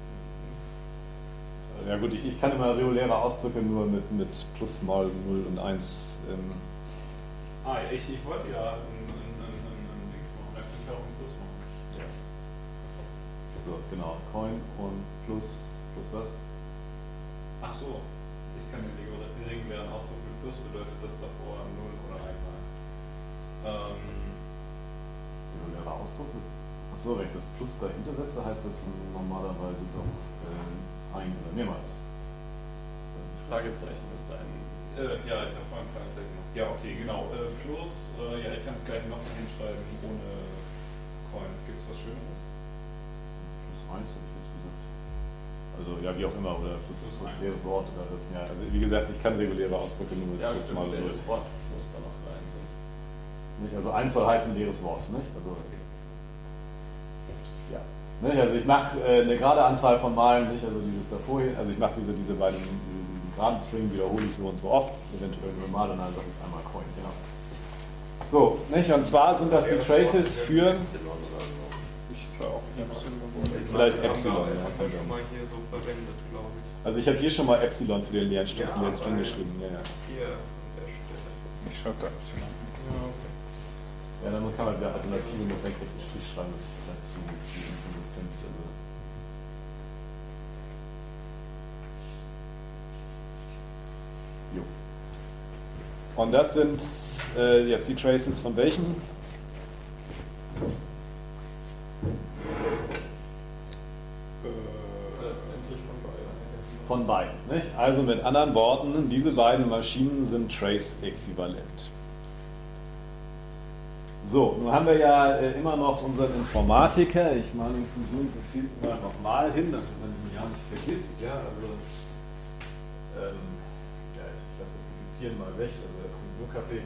ja gut, ich kann immer reguläre Ausdrücke nur mit Plus, mal 0 und 1. Ich wollte ja ein Dings machen, da könnte ich auch ein Plus machen. Ja. So, genau. Coin und plus was? Ach so, ich kann den regulären Ausdruck mit Plus bedeutet das davor 0 oder 1 mal. Regulärer Ausdruck? Achso, wenn ich das Plus dahinter setze, heißt das normalerweise doch ein oder mehrmals. Fragezeichen ist dein. Ja, ich habe vorhin ein Fragezeichen gemacht. Ja, okay, genau. Plus, ja, ich kann das gleich noch hinschreiben ohne Coin. Gibt es was Schöneres? Plus 1 hätte ich jetzt gesagt. Also ja, wie auch immer, oder plus leeres Wort. Oder, ja, also wie gesagt, ich kann reguläre Ausdrücke nur mit Plus mal oder das Wort muss da noch rein, sonst. nicht. Also 1 soll heißen leeres Wort, nicht? Also, ja. Nicht? Also ich mache eine gerade Anzahl von Malen, nicht? Also dieses davor, also ich mache diesen geraden String wiederhole ich so und so oft, eventuell nur mal und dann sage ich einmal Coin, genau. So, nicht? Und zwar sind das die Traces für Ich glaube, vielleicht Epsilon. Das Ja, haben wir schon mal hier so verwendet, glaube ich. also ich habe hier schon mal Epsilon für den leeren String Ja, String geschrieben. Ja, ja. Hier an der Stelle. Ich schreibe da Epsilon. Ja, dann kann man wieder Alternative mit senkrechten Strich schreiben, das ist vielleicht zu inkonsistent. Also. Jo. Und das sind jetzt die Traces von welchen? Letztendlich Von von beiden. beiden. Nicht? Also mit anderen Worten, diese beiden Maschinen sind trace-äquivalent. So, nun haben wir ja immer noch unseren Informatiker. Ich mache den zu Zoom nochmal hin, damit man ihn ja nicht vergisst. Ja, also, ja, ich lasse das Publizieren mal weg, also er trinkt nur Kaffee.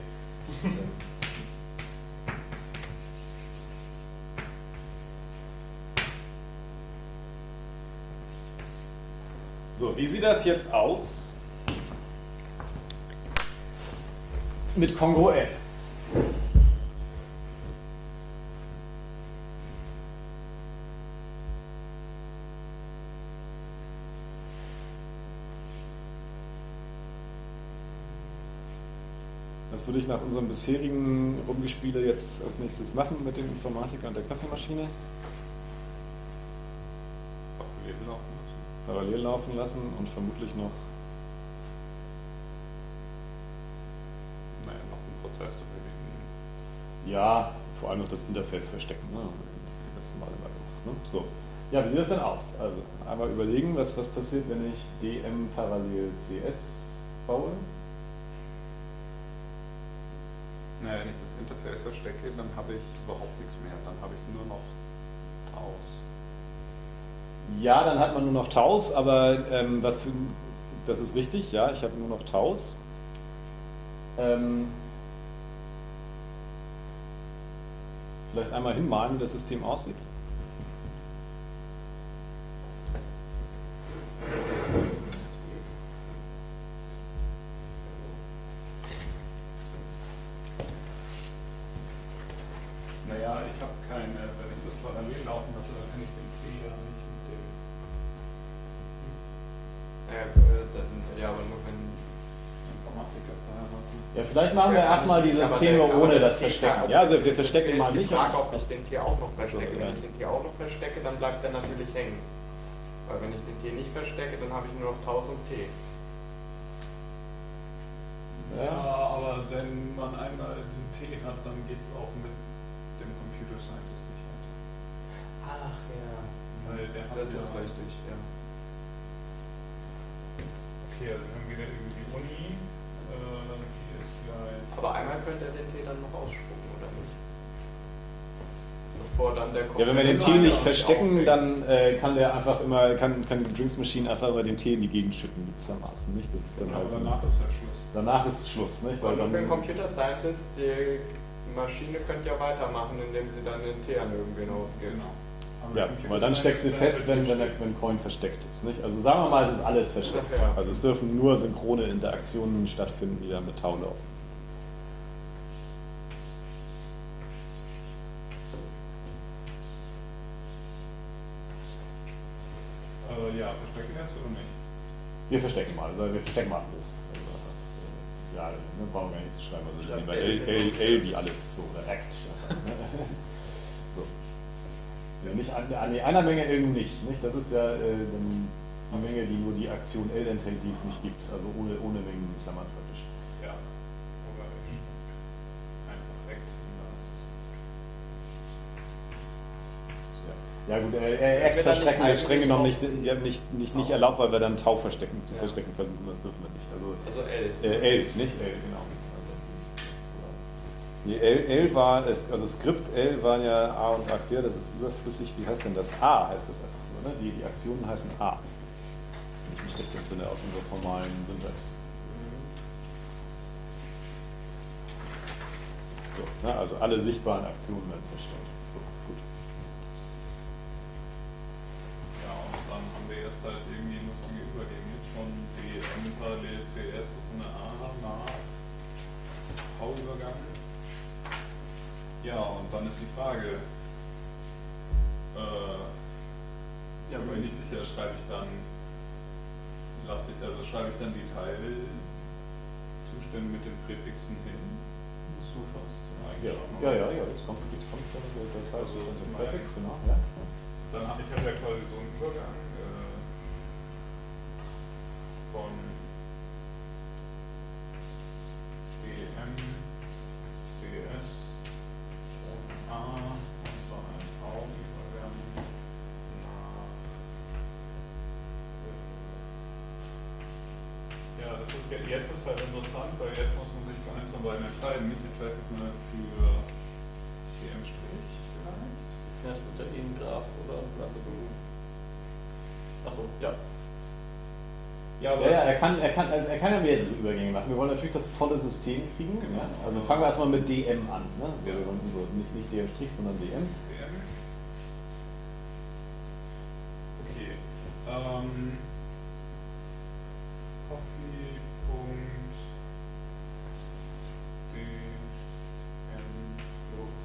So, wie sieht das jetzt aus mit Kongruenz? Was würde ich nach unserem bisherigen Rumgespiele jetzt als nächstes machen mit dem Informatiker und der Kaffeemaschine? Parallel laufen lassen und vermutlich noch Noch einen Prozess bewegen. ja, vor allem noch das Interface verstecken. Ne? Das letzte Mal immer noch. Ne? So. Ja, wie sieht das denn aus? Also einmal überlegen, was passiert, wenn ich DM parallel CS baue. Naja, wenn ich das Interface verstecke, dann habe ich überhaupt nichts mehr. Dann habe ich nur noch Taus. Ja, dann hat man nur noch Taus, aber das ist richtig, ja, ich habe nur noch Taus. Vielleicht einmal hinmalen, wie das System aussieht. Naja, ich habe keine, wenn ich das parallel laufen lasse, dann kann ich den T ja nicht mit dem. Ja, aber nur wenn. Informatiker verheiraten. Ja, vielleicht machen wir erstmal die Systeme ohne das Verstecken. Ja, also wir verstecken mal nicht. Ich frage, ob ich den T auch noch verstecke. Also, ja. Wenn ich den T auch noch verstecke, dann bleibt der natürlich hängen. Weil wenn ich den T nicht verstecke, dann habe ich nur noch 1000 T. Ja, aber wenn man einmal den T hat, dann geht es auch mit dem Computer Scientist nicht weiter. Ach ja. Weil der hat Das ja, ist richtig, ja. Okay, also wir haben wieder irgendwie die Uni, hier ist gleich. Aber einmal könnte er den T dann noch ausspucken, oder nicht? Bevor dann der Ja, wenn wir den Computer T nicht sich verstecken, aufregt. dann kann der einfach immer, kann die Drinks Machine einfach über den T in die Gegend schütten, gewissermaßen, nicht? Das ist dann Aber halt so. danach ist ja Schluss. Danach ist Schluss, nicht? Weil Und für den dann, Computer Scientist, die Maschine könnte ja weitermachen, indem sie dann den T an irgendwen ausgibt. Genau. Aber ja, Computer weil dann steckt sie Scientist fest, bleibt wenn Coin versteckt ist, nicht? Also sagen wir mal, es ist alles versteckt. Ja. Also es dürfen nur synchrone Interaktionen stattfinden, die dann mit Tau laufen. Ja, verstecken jetzt oder nicht? Wir verstecken mal alles. Also, ja, ne, brauchen wir gar nicht zu schreiben. Also Statt lieber L, L wie alles, so, oder Act. So. Ja, nicht einer Menge L nicht. Das ist ja eine Menge, die nur die Aktion L enthält, die es nicht gibt. Also ohne Mengen in Klammern praktisch. Ja. Oder einfach Act. Ja gut, Act verstecken ist streng genommen nicht erlaubt, weil wir dann Tau verstecken verstecken versuchen, das dürfen wir nicht. Also L. L, nicht L, genau. Nee, L war, also Skript L waren ja A und A quer, das ist überflüssig. Wie heißt denn das? A heißt das einfach nur, ne? Die Aktionen heißen A. Wenn ich mich recht entsinne aus unserer formalen Syntax. So, ne? Also alle sichtbaren Aktionen werden verstellt. So, gut. Ja, und dann haben wir jetzt halt irgendwie lustige Übergänge von DM parallel CS von der A nach V-Übergang. Ja, und dann ist die Frage, ich bin mir nicht sicher, schreibe ich dann die Teilzustände mit den Präfixen hin? So fast eigentlich schon. Ja, das kommt der Teil Also zum zum Präfix, einen- genau, ja. Dann habe ich ja quasi so einen Übergang von DM jetzt ist halt interessant, weil jetzt muss man sich für eins von beiden entscheiden. Nicht entscheidet man für DM' vielleicht. Ja, es wird ja eh ein Graph oder also achso, ja. Ja, er kann ja mehrere Übergänge machen. Wir wollen natürlich das volle System kriegen. Ja? Also fangen wir erstmal mit DM an. Ne? So, nicht DM', sondern DM. Okay. Coffee.dm plus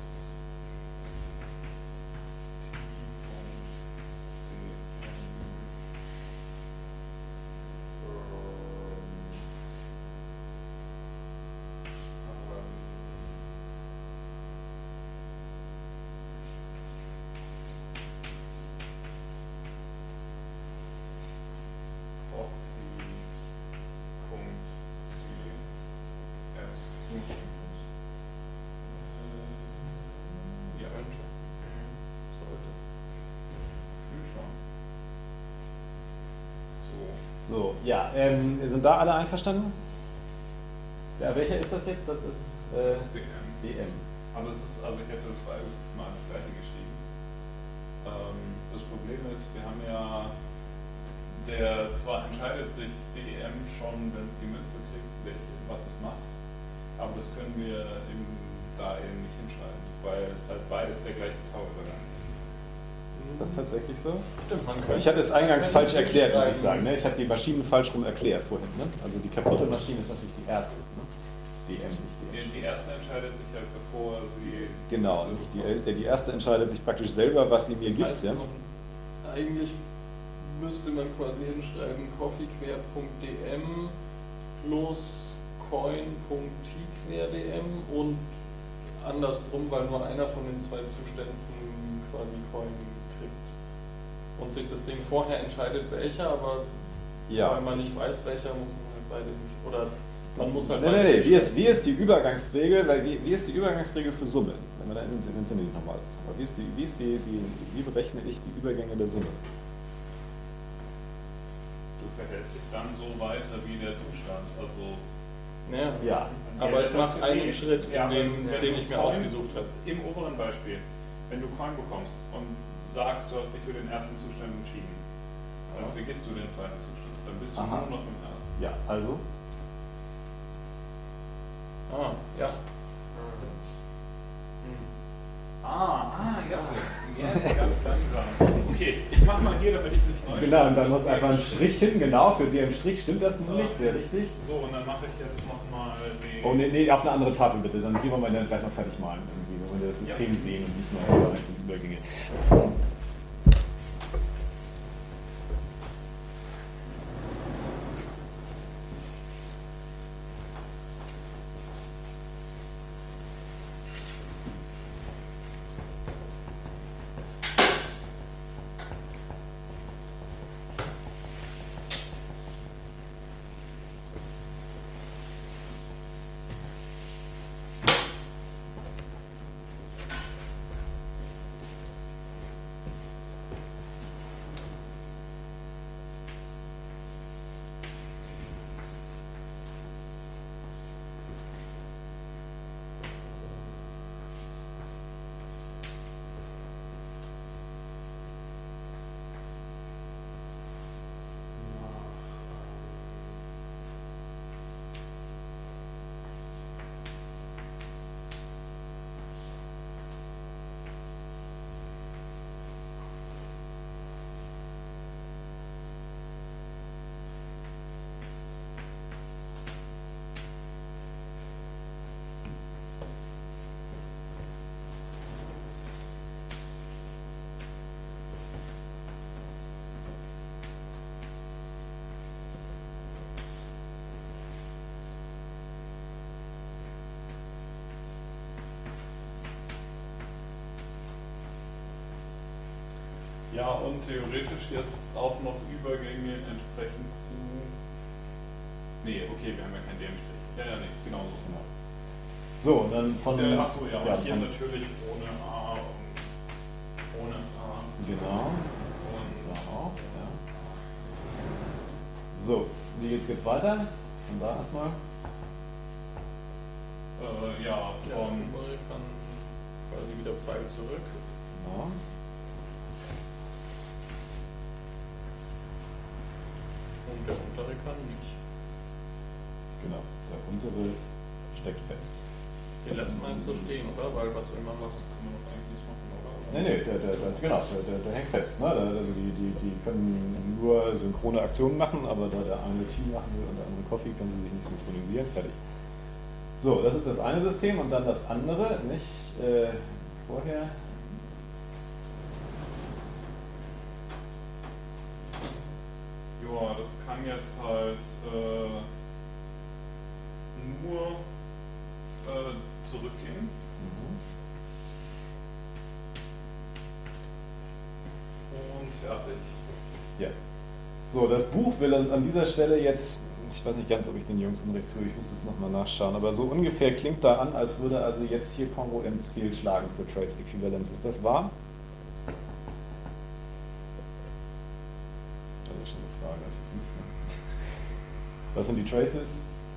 So, ja, sind da alle einverstanden? Ja, welcher ist das jetzt? Das ist DM. Aber es ist, also ich hätte das beides mal das gleiche geschrieben. Das Problem ist, wir haben ja, zwar entscheidet sich DM schon, wenn es die Münze kriegt, was es macht, aber das können wir da eben nicht hinschreiben, weil es halt beides der gleiche Tauübergang ist. Ist das tatsächlich so? Stimmt, Ich hatte es eingangs falsch erklärt, muss ich sagen. Ne? Ich habe die Maschinen falsch rum erklärt vorhin. Ne? Also die kaputte Maschine ist natürlich die erste. Ne? DM, nicht DM. Die erste entscheidet sich halt, bevor sie... Genau, nicht die erste entscheidet sich praktisch selber, was sie mir gibt. Ja? Eigentlich müsste man quasi hinschreiben coffee_dm plus coin.t_dm und andersrum, weil nur einer von den zwei Zuständen quasi Coin kriegt und sich das Ding vorher entscheidet, welcher, aber weil man nicht weiß, welcher, muss man halt beide nicht, oder man muss halt Nee, wie ist die Übergangsregel, weil wie ist die Übergangsregel für Summe? Wenn wir da in den nochmal wie berechne ich die Übergänge der Summe? Du verhältst dich dann so weiter wie der Zustand, also... Ja, aber ich mache einen Schritt, den ich mir ausgesucht habe. Im oberen Beispiel, wenn du Coin bekommst und sagst, du hast dich für den ersten Zustand entschieden, dann vergisst du den zweiten Zustand, dann bist du nur noch im ersten. Ja, also? Ja. Jetzt ganz langsam. Okay, ich mach mal hier, damit ich nicht neu Genau, und dann muss einfach ein Strich hin, genau, für DM' stimmt das nämlich, sehr richtig. So, und dann mache ich jetzt nochmal die... Oh nee, auf eine andere Tafel bitte, dann die wollen wir dann gleich noch fertig malen, irgendwie, wenn wir das System sehen und nicht nur die einzelnen Übergänge. Ja, und theoretisch jetzt auch noch Übergänge entsprechend zu... Nee, okay, wir haben ja kein DM-Strich. Ja, nee, genau so. So, und dann von... Achso, ja, und hier natürlich ohne A und ohne A. Genau. Und auch, ja. So, wie geht's jetzt weiter? Und da erstmal. Ja, Ja, obere kann quasi wieder Pfeil zurück. Ja. Und der untere kann nicht. Genau, der untere steckt fest. Den lässt man jetzt so stehen, oder? Weil was will man machen? kann man doch eigentlich nicht machen, oder? Nee, der hängt fest. Ne? Also die können nur synchrone Aktionen machen, aber da der eine Tea machen will und der andere Coffee, können sie sich nicht synchronisieren. Fertig. So, das ist das eine System und dann das andere, nicht vorher. Ja, das kann jetzt halt nur zurückgehen. Und fertig. Ja. So, das Buch will uns an dieser Stelle jetzt, ich weiß nicht ganz, ob ich den Jungs unrecht tue, ich muss es nochmal nachschauen, aber so ungefähr klingt da an, als würde also jetzt hier Kongruenz fehlschlagen für Trace Äquivalenz. Ist das wahr? Das ist schon eine Frage. Was sind die Traces?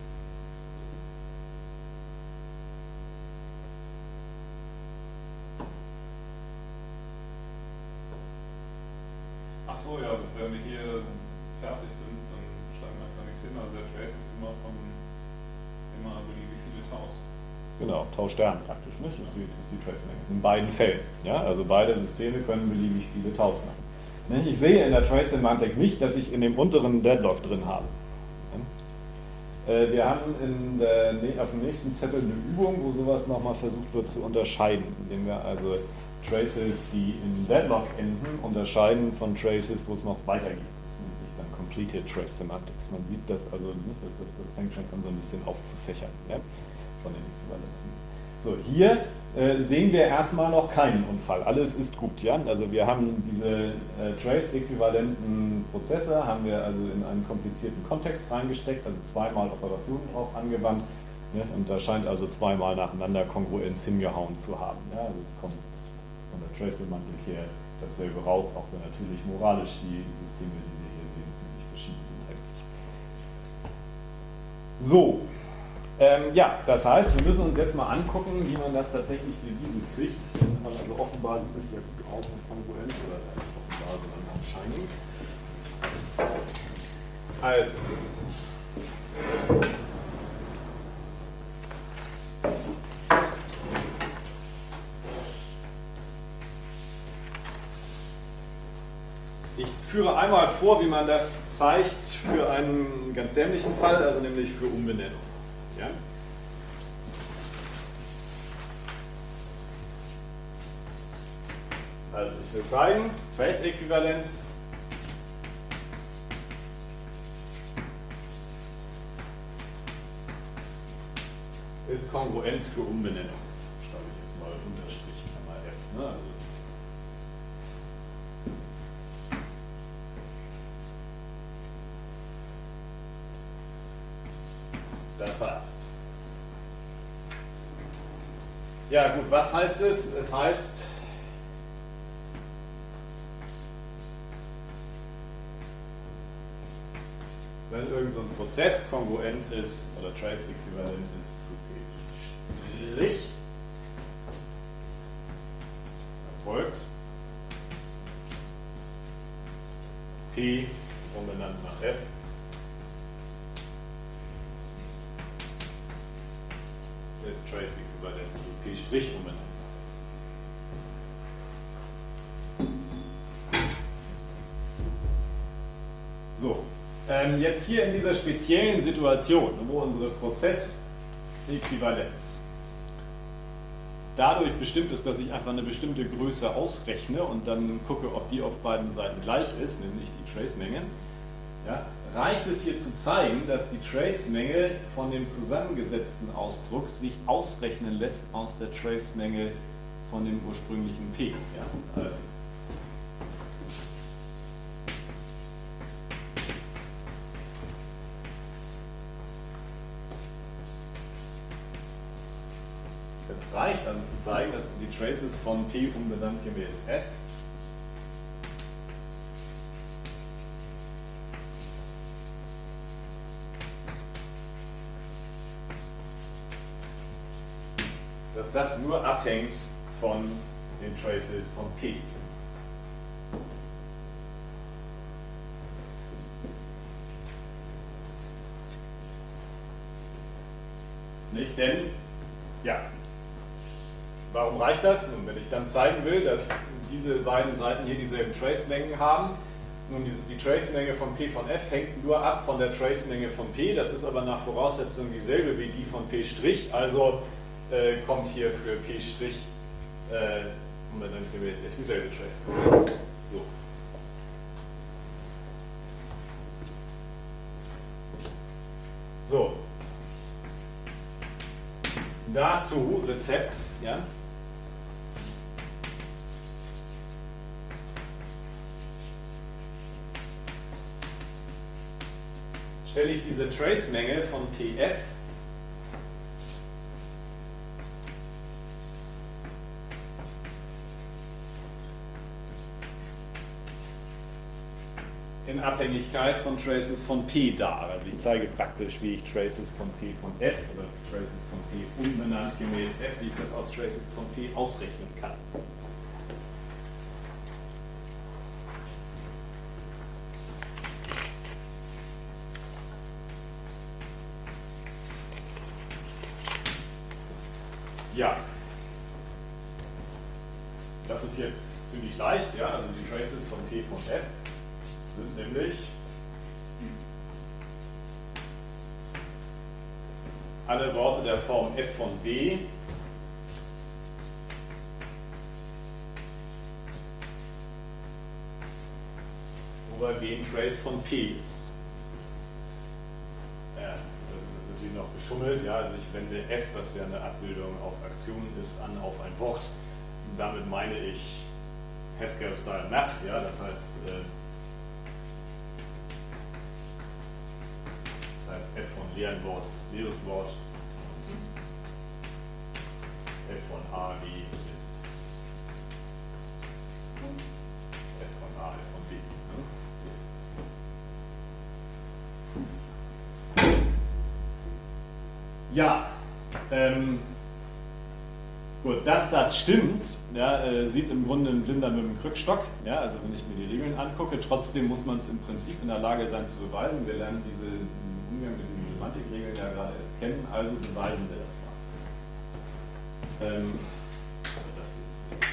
Ach so, ja, wenn wir hier fertig sind, dann schreiben wir gar nichts hin. Also der Trace ist immer beliebig viele Taus. Genau, Tau Stern praktisch, nicht? Ist die Trace-Menge. In beiden Fällen. Ja? Also beide Systeme können beliebig viele Taus machen. Nicht? Ich sehe in der Trace-Semantik nicht, dass ich in dem unteren Deadlock drin habe. Wir haben auf dem nächsten Zettel eine Übung, wo sowas nochmal versucht wird zu unterscheiden, indem wir also Traces, die in Deadlock enden, unterscheiden von Traces, wo es noch weitergeht. Das nennt sich dann Completed Trace Semantics. Man sieht das also nicht, das fängt schon an so ein bisschen aufzufächern, ja, von den Äquivalenzen. So, hier sehen wir erstmal noch keinen Unfall. Alles ist gut, ja. Also wir haben diese Trace-äquivalenten Prozesse, haben wir also in einen komplizierten Kontext reingesteckt, also zweimal Operationen drauf angewandt, ja, und da scheint also zweimal nacheinander Kongruenz hingehauen zu haben. Ja. Also es kommt von der Trace-Semantik her dasselbe raus, auch wenn natürlich moralisch die Systeme, die wir hier sehen, ziemlich verschieden sind eigentlich. So, ja, das heißt, wir müssen uns jetzt mal angucken, wie man das tatsächlich bewiesen kriegt. Also offenbar sieht es ja gut aus mit Kongruenz, oder nicht offenbar, sondern anscheinend. Also. Ich führe einmal vor, wie man das zeigt für einen ganz dämlichen Fall, also nämlich für Umbenennung. Ja? Also ich will zeigen, Trace-Äquivalenz ist Kongruenz für Umbenennung. Schreibe ich jetzt mal Unterstrich, Klammer F. Ne? Also das heißt. Ja gut, was heißt es? Es heißt, wenn irgend so ein Prozess kongruent ist oder trace-äquivalent ist zu P', erfolgt P umbenannt nach F ist trace-äquivalent zu P' umbenannt. So, jetzt hier in dieser speziellen Situation, wo unsere Prozessäquivalenz dadurch bestimmt ist, dass ich einfach eine bestimmte Größe ausrechne und dann gucke, ob die auf beiden Seiten gleich ist, nämlich die Trace-Menge, ja, reicht es hier zu zeigen, dass die Trace-Menge von dem zusammengesetzten Ausdruck sich ausrechnen lässt aus der Trace-Menge von dem ursprünglichen P. Ja? Also. Es reicht also zu zeigen, dass die Traces von P umbenannt gemäß F dass das nur abhängt von den Traces von P. Nicht? Denn, ja, warum reicht das? Nun, wenn ich dann zeigen will, dass diese beiden Seiten hier dieselben Trace-Mengen haben, nun, die Trace-Menge von P von F hängt nur ab von der Trace-Menge von P, das ist aber nach Voraussetzung dieselbe wie die von P', also kommt hier für P', und dann gemäß F dieselbe Trace-Menge. So. So. Dazu Rezept, ja. Stelle ich diese Trace-Menge von PF in Abhängigkeit von Traces von P dar. Also ich zeige praktisch, wie ich Traces von P von F oder Traces von P unbenannt gemäß F, wie ich das aus Traces von P ausrechnen kann. Ja, das ist jetzt ziemlich leicht, ja, also die Traces von P von F sind nämlich alle Worte der Form F von W wobei W ein Trace von P ist. Das ist jetzt natürlich noch geschummelt, ja, also ich wende F, was ja eine Abbildung auf Aktionen ist, an auf ein Wort. Und damit meine ich Haskell-Style Map, ja, das heißt F von leeren Wort ist leeres Wort. F von A, W ist F von A, F von B. So. Ja, gut, dass das stimmt, ja, sieht im Grunde ein Blinder mit dem Krückstock. Ja, also wenn ich mir die Regeln angucke, trotzdem muss man es im Prinzip in der Lage sein zu beweisen. Wir lernen diesen Umgang mit diesen Semantikregeln ja gerade erst kennen, also beweisen wir das mal. Das jetzt.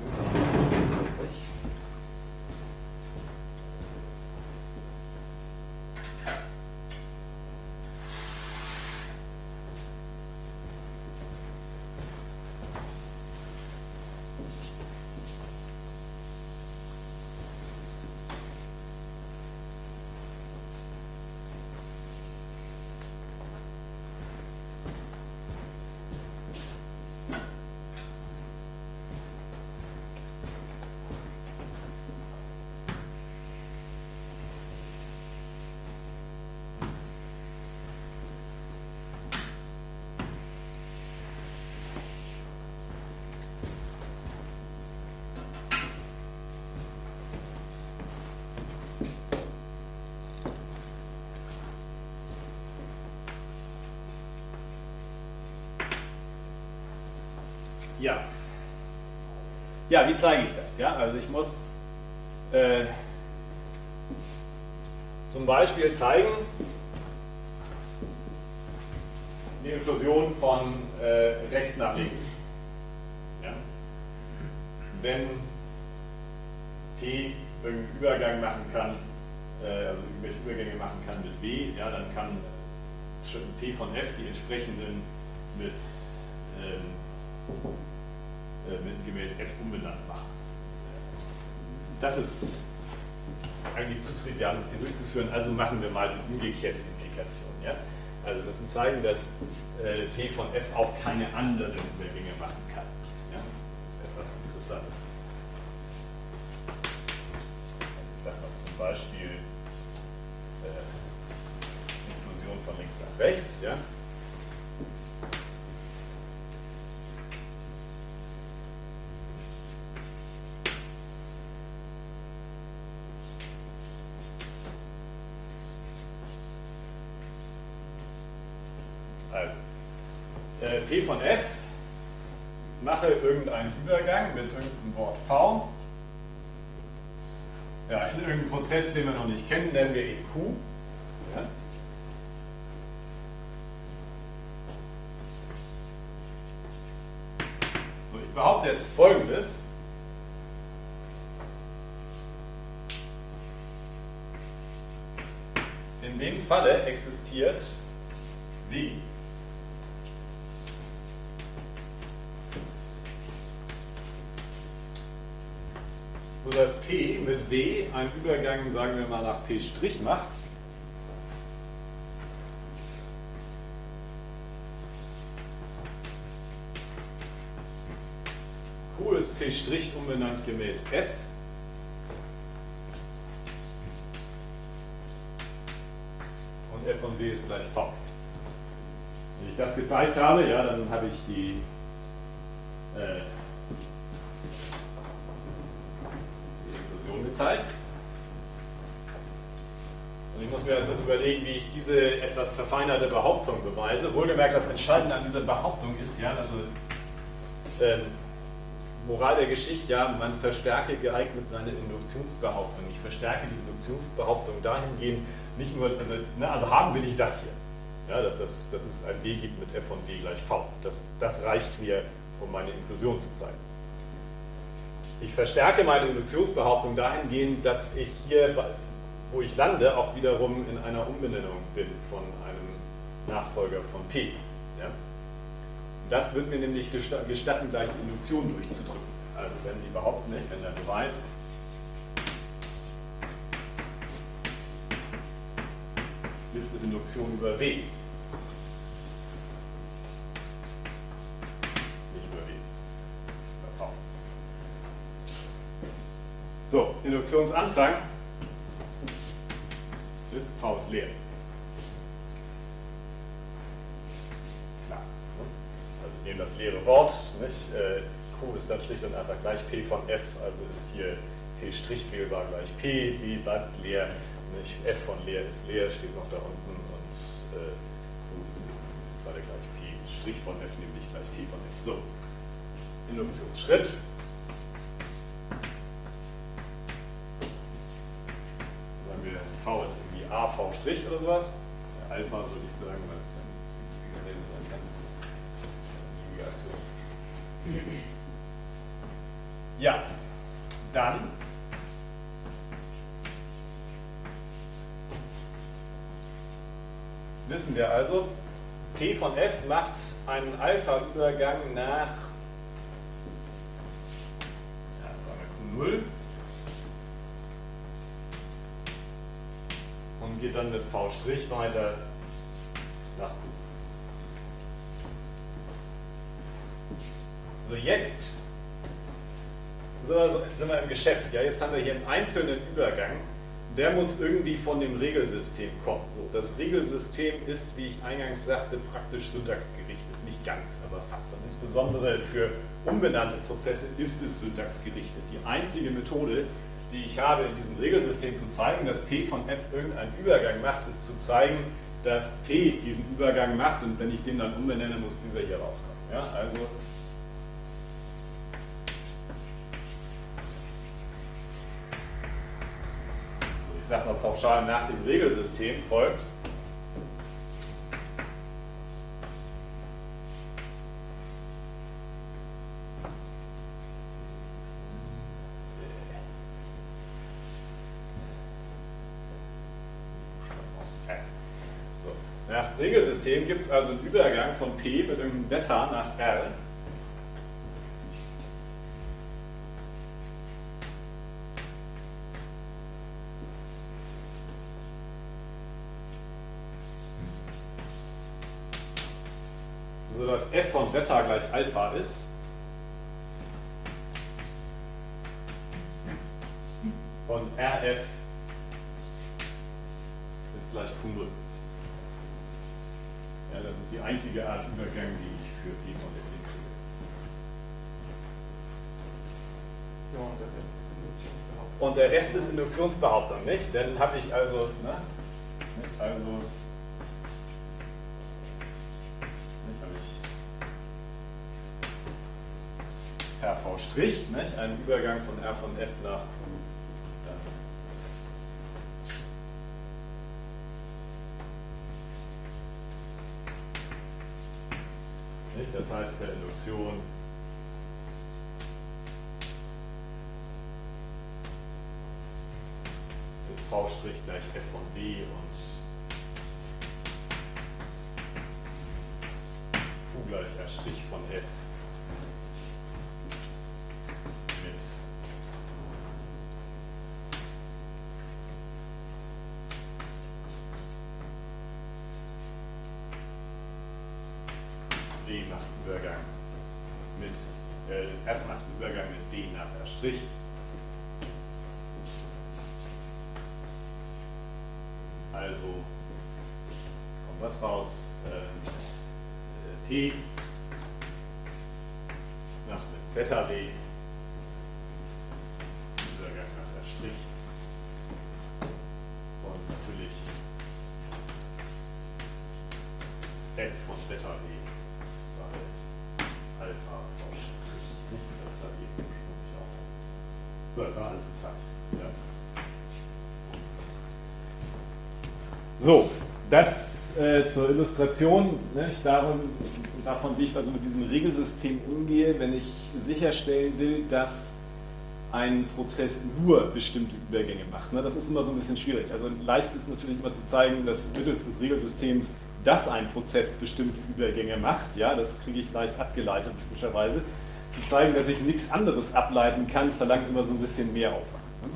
Ja. Ja, wie zeige ich das? Ja, also ich muss zum Beispiel zeigen, die Inklusion von rechts nach links. Ja? Wenn P irgendeinen Übergang machen kann, also irgendwelche Übergänge machen kann mit W, ja, dann kann P von F die entsprechenden mit gemäß F umbenannt machen. Das ist eigentlich zu trivial, um sie durchzuführen, also machen wir mal die umgekehrte Implikation. Ja? Also das sind zeigen, dass P von F auch keine anderen Übergänge machen kann. Ja? Das ist etwas interessant. Ich sage mal zum Beispiel Inklusion von links nach rechts. Ja? Also, P von F mache irgendeinen Übergang mit irgendeinem Wort V. Ja, in irgendeinem Prozess, den wir noch nicht kennen, nennen wir ihn Q. Ja. So, ich behaupte jetzt Folgendes. In dem Falle existiert W. Sodass P mit W einen Übergang, sagen wir mal, nach P' macht. Q ist P' umbenannt gemäß F. Und F von W ist gleich V. Wenn ich das gezeigt habe, ja, dann habe ich die Inklusion gezeigt. Und ich muss mir jetzt überlegen, wie ich diese etwas verfeinerte Behauptung beweise. Wohlgemerkt, das Entscheidende an dieser Behauptung ist ja, also Moral der Geschichte, ja, man verstärke geeignet seine Induktionsbehauptung. Ich verstärke die Induktionsbehauptung dahingehend, nicht nur, also haben will ich das hier, ja, dass es ein W gibt mit F von W gleich V. Das reicht mir, um meine Inklusion zu zeigen. Ich verstärke meine Induktionsbehauptung dahingehend, dass ich hier, wo ich lande, auch wiederum in einer Umbenennung bin von einem Nachfolger von P. Ja? Das wird mir nämlich gestatten, gleich die Induktion durchzudrücken. Also wenn die behaupten nicht, wenn der Beweis ist eine Induktion über W. Nicht über W. Über V. So, Induktionsanfang ist V ist leer. Klar. Also ich nehme das leere Wort, nicht? Q ist dann schlicht und einfach gleich P von F, also ist hier P' wählbar gleich P, W bleibt leer. Nicht? F von leer ist leer, steht noch da unten und Q ist in diesem Falle gleich P' von F, nämlich gleich P von F. So, Induktionsschritt. Sagen wir, V ist irgendwie AV' oder sowas. Der Alpha würde ich sagen, weil es dann sein kann. Die Aktion. Ja, dann wissen wir also, P von F macht einen Alpha-Übergang nach, ja, sagen wir Q0 und geht dann mit V' weiter nach Q. So, jetzt sind wir im Geschäft. Ja, jetzt haben wir hier einen einzelnen Übergang. Der muss irgendwie von dem Regelsystem kommen. So, das Regelsystem ist, wie ich eingangs sagte, praktisch syntaxgerichtet. Nicht ganz, aber fast. Und insbesondere für unbenannte Prozesse ist es syntaxgerichtet. Die einzige Methode, die ich habe, in diesem Regelsystem zu zeigen, dass P von F irgendeinen Übergang macht, ist zu zeigen, dass P diesen Übergang macht und wenn ich den dann umbenenne, muss dieser hier rauskommen. Ja, also ich sage mal pauschal, nach dem Regelsystem folgt so, nach dem Regelsystem gibt es also einen Übergang von P mit irgendeinem Beta nach R. Sodass F von Beta gleich Alpha ist. Und RF ist gleich Q0. Ja, das ist die einzige Art Übergang, die ich für P von F kriege. Ja, und der Rest ist Induktionsbehauptung, nicht? Dann habe ich also, nicht? Also RV', nicht? Einen Übergang von R von F nach Q. Nicht? Das heißt per Induktion ist V' gleich F von W und Q gleich R' von F mit W macht Übergang mit R macht Übergang mit W nach R'. Also kommt was raus? T nach mit Beta W Übergang nach R'. Und natürlich ist F von Beta W bei Alpha V'. Nicht? Das war eben ursprünglich auch. So, jetzt haben wir alles gezeigt. Ja. So, das zur Illustration, nicht, davon, wie ich also mit diesem Regelsystem umgehe, wenn ich sicherstellen will, dass ein Prozess nur bestimmte Übergänge macht. Ne? Das ist immer so ein bisschen schwierig. Also leicht ist natürlich immer zu zeigen, dass mittels des Regelsystems, dass ein Prozess bestimmte Übergänge macht. Ja, das kriege ich leicht abgeleitet, typischerweise. Zu zeigen, dass ich nichts anderes ableiten kann, verlangt immer so ein bisschen mehr Aufwand. Ne?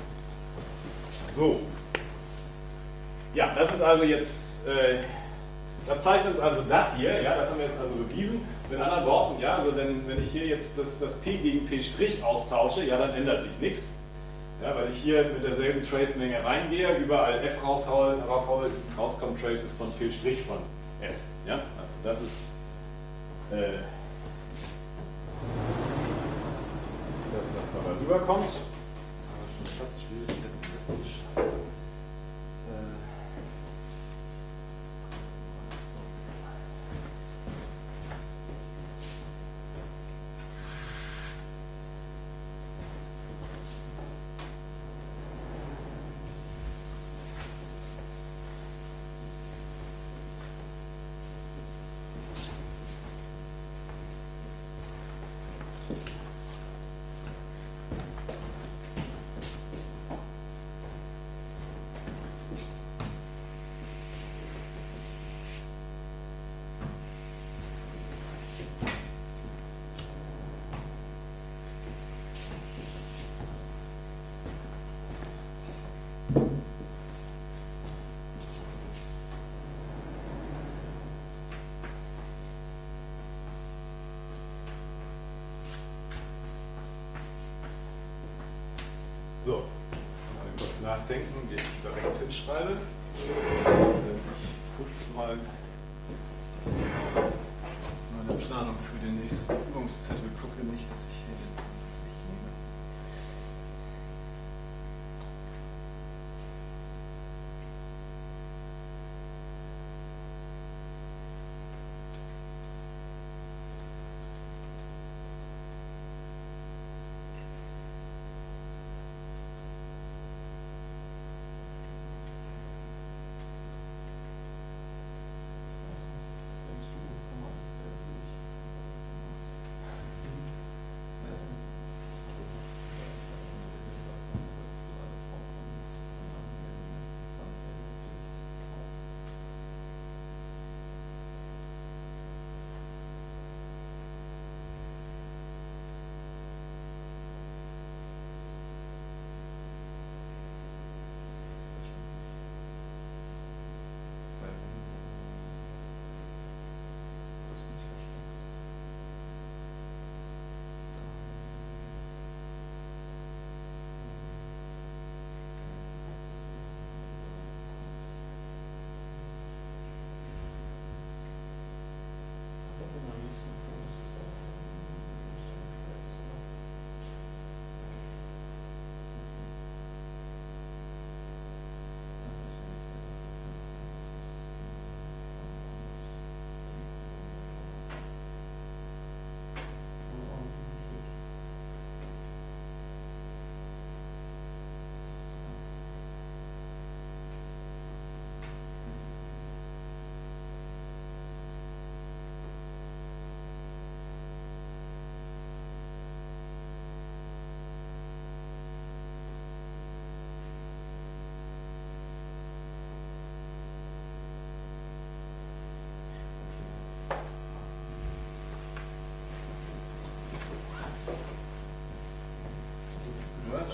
So. Ja, das ist also jetzt, das zeigt uns also das hier, ja, das haben wir jetzt also bewiesen. Mit anderen Worten, ja, also wenn ich hier jetzt das P gegen P' austausche, ja, dann ändert sich nichts. Ja, weil ich hier mit derselben Trace-Menge reingehe, überall F raushaue, rauskommt Traces von P' von F. Ja, also das ist das, was dabei rüberkommt. Das haben wir schon fast schwierig, das zu schaffen. So, mal kurz nachdenken, wie ich da rechts hinschreibe. Ich putze mal meine Planung für den nächsten Übungszettel. Gucke nicht, dass ich hier jetzt was wegnehme.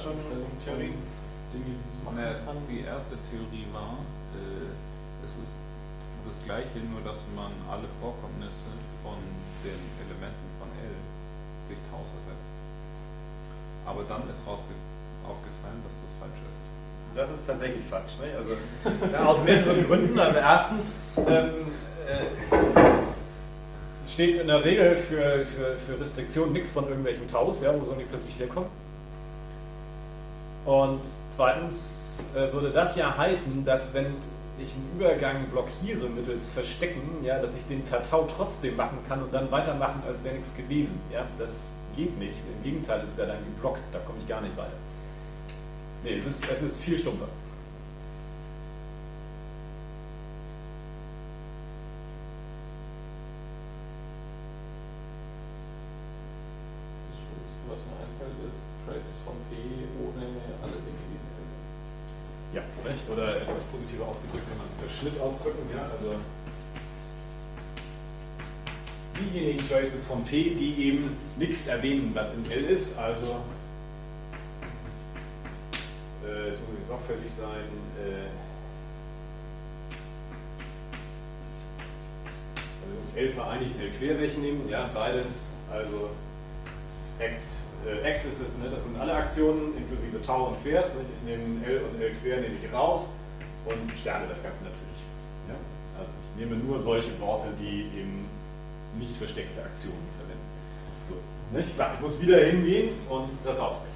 schon Theorien? Dinge, die es machen kann. Die erste Theorie war, es ist das Gleiche, nur dass man alle Vorkommnisse von den Elementen von L durch Taus ersetzt. Aber dann ist aufgefallen, dass das falsch ist. Das ist tatsächlich falsch. Ne? Also, aus mehreren Gründen. Also erstens steht in der Regel für Restriktion nichts von irgendwelchen Taus, ja, wo sollen die plötzlich herkommen? Und zweitens würde das ja heißen, dass wenn ich einen Übergang blockiere mittels Verstecken, ja, dass ich den per Tau trotzdem machen kann und dann weitermachen, als wäre nichts gewesen. Ja? Das geht nicht. Im Gegenteil ist der dann geblockt, da komme ich gar nicht weiter. Nee, es ist viel stumpfer. Das Schlimmste, was mir einfällt, ist Traces von P ohne alle Dinge, die in L. Ja, nicht? Oder etwas positiver ausgedrückt kann man es per Schnitt ausdrücken. Ja? Also diejenigen Traces von P, die eben nichts erwähnen, was in L ist, also jetzt muss ich sorgfältig sein, also das L vereinigt L quer wegnehmen, ja, beides, also Act ist es, ne? Das sind alle Aktionen inklusive Tau und Quers. Ne? Ich nehme L und L quer nehme ich raus und sterne das Ganze natürlich. Ja? Also ich nehme nur solche Worte, die eben nicht versteckte Aktionen verwenden. So, ne? Klar, ich muss wieder hingehen und das ausrechnen.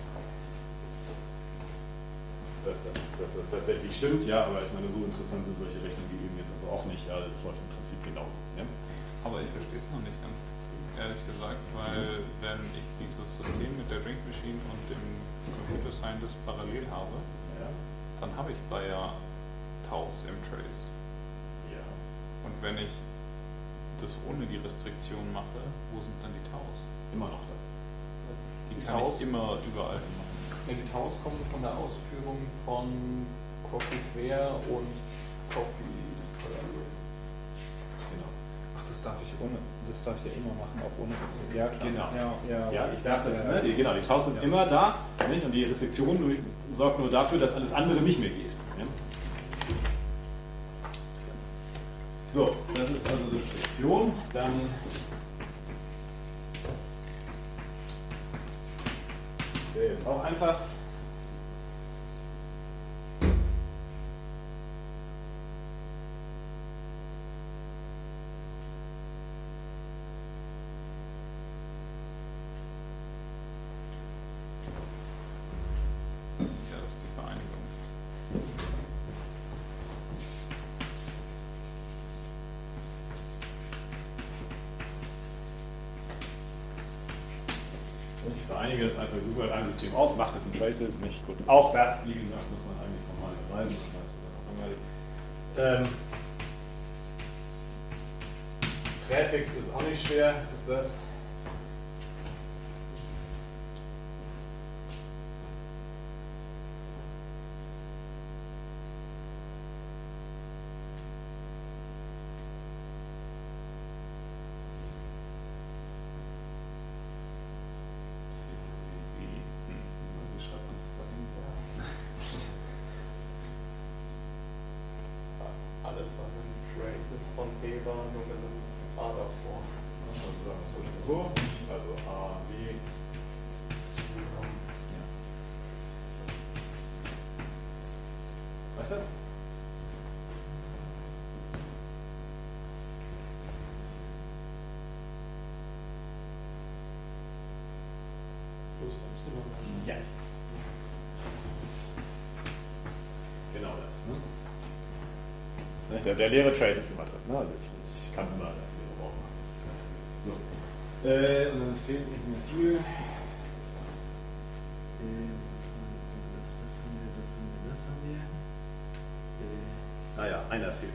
Dass das tatsächlich stimmt, ja, aber ich meine, so interessant sind solche Rechnungen wie eben jetzt also auch nicht, ja, das läuft im Prinzip genauso. Ja? Aber ich verstehe es noch nicht ganz, ehrlich gesagt, weil wenn ich dieses System mit der Drink Machine und dem Computer Scientist parallel habe, Ja. dann habe ich da ja Taus im Trace. Ja. Und wenn ich das ohne die Restriktion mache, wo sind dann die Taus? Immer noch da. Die Die kann Taus- ich immer überall machen. Ja, die Taus kommen von der Ausführung von Coffee quer und Coffee parallel. Genau. Ach, das darf ich ja immer machen, auch ohne Restriktion. Ja, klar. Genau. Ja, ich darf das, Ja, ne? Genau, die Taus sind immer da, nicht? Und die Restriktion sorgt nur dafür, dass alles andere nicht mehr geht. Ja? So, das ist also Restriktion. Dann der ist auch einfach. Ja, das ist die Vereinigung. Ich vereinige das einfach super ein System aus, mache das in Traces, nicht gut. Auch das, wie gesagt, muss man eigentlich formal beweisen. Präfix ist auch nicht schwer, was ist das? Wie schreibt man das dahinter? Alles, was in Traces von P war, nur mit einem A davor. So, also A, B. Reicht das? Plus Epsilon. Ja. Genau das. Ne? Der leere Trace ist immer drin. Ne? Also ich kann immer das leere Wort machen. So. Und dann fehlt nicht mehr viel. Das haben wir. Naja, einer fehlt.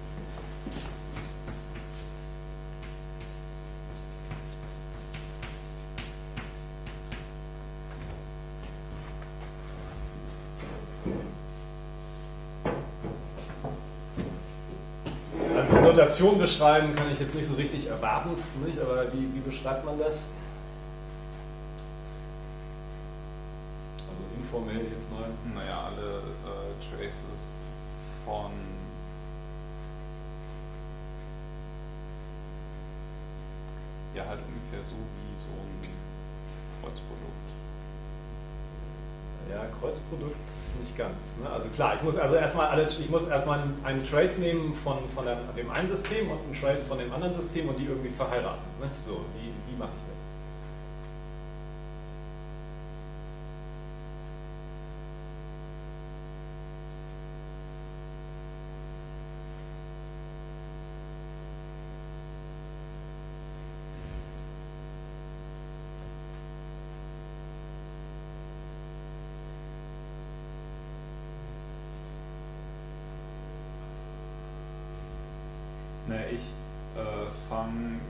Also Notation beschreiben kann ich jetzt nicht so richtig erwarten, nicht? Aber wie beschreibt man das? Also formell jetzt mal? Naja, alle Traces von ja halt ungefähr so wie so ein Kreuzprodukt. Ja, Kreuzprodukt nicht ganz. Ne? Also klar, ich muss erstmal einen Trace nehmen von dem einen System und einen Trace von dem anderen System und die irgendwie verheiraten. Ne? So, wie mache ich das? Ne, ich fange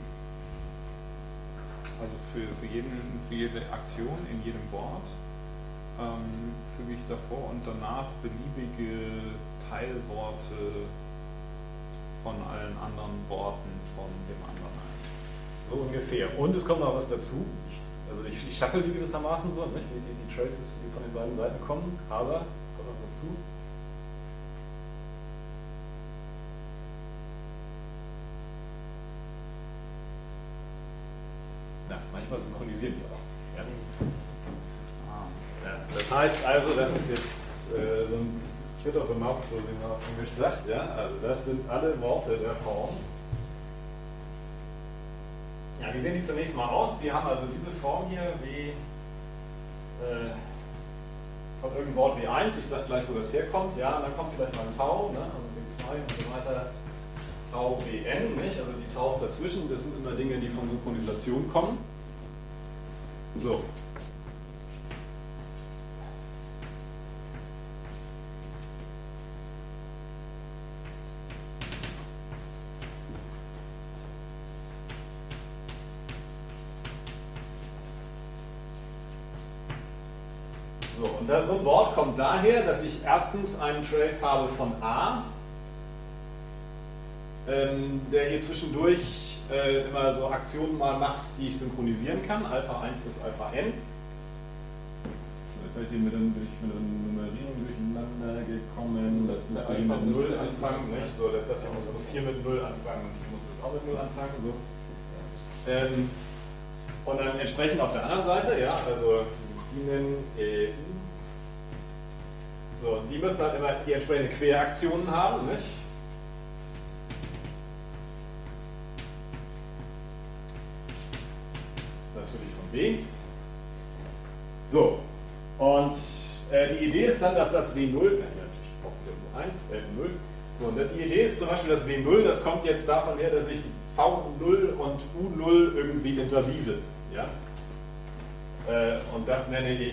also für jede Aktion in jedem Wort füge ich davor und danach beliebige Teilworte von allen anderen Worten von dem anderen ein. So ungefähr. Und es kommt noch was dazu. Ich shuffle die gewissermaßen so, nicht? Die Traces, die von den beiden Seiten kommen, aber kommt noch dazu. Na, manchmal synchronisieren die auch. Ja? Ja, das heißt also, das ist jetzt so ein Bit of a mouthful, wie man auf Englisch sagt. Ja? Also das sind alle Worte der Form. Ja, wie sehen die zunächst mal aus? Die haben also diese Form hier wie von irgendeinem Wort wie 1. Ich sage gleich, wo das herkommt. Ja, und dann kommt vielleicht mal ein Tau, ne? Also B2 und so weiter. Tau BN, nicht? Also die Taus dazwischen, das sind immer Dinge, die von Synchronisation kommen. So. So, und so ein Wort kommt daher, dass ich erstens einen Trace habe von A, der hier zwischendurch immer so Aktionen mal macht, die ich synchronisieren kann, Alpha 1 bis Alpha n. So, jetzt habe ich den mit der Nummerierung durcheinander gekommen. Das muss hier mit 0 anfangen. Nicht? So, das hier muss hier mit 0 anfangen und hier muss das auch mit 0 anfangen. So. Und dann entsprechend auf der anderen Seite, ja, also die nennen so, die müssen halt immer die entsprechenden Queraktionen haben, nicht? Natürlich von B. So, und die Idee ist dann, dass das W0, natürlich brauchen wir nur 1, 0. So, und die Idee ist zum Beispiel, das W0, das kommt jetzt davon her, dass ich V0 und U0 irgendwie interleave. Ja? Und das nenne ich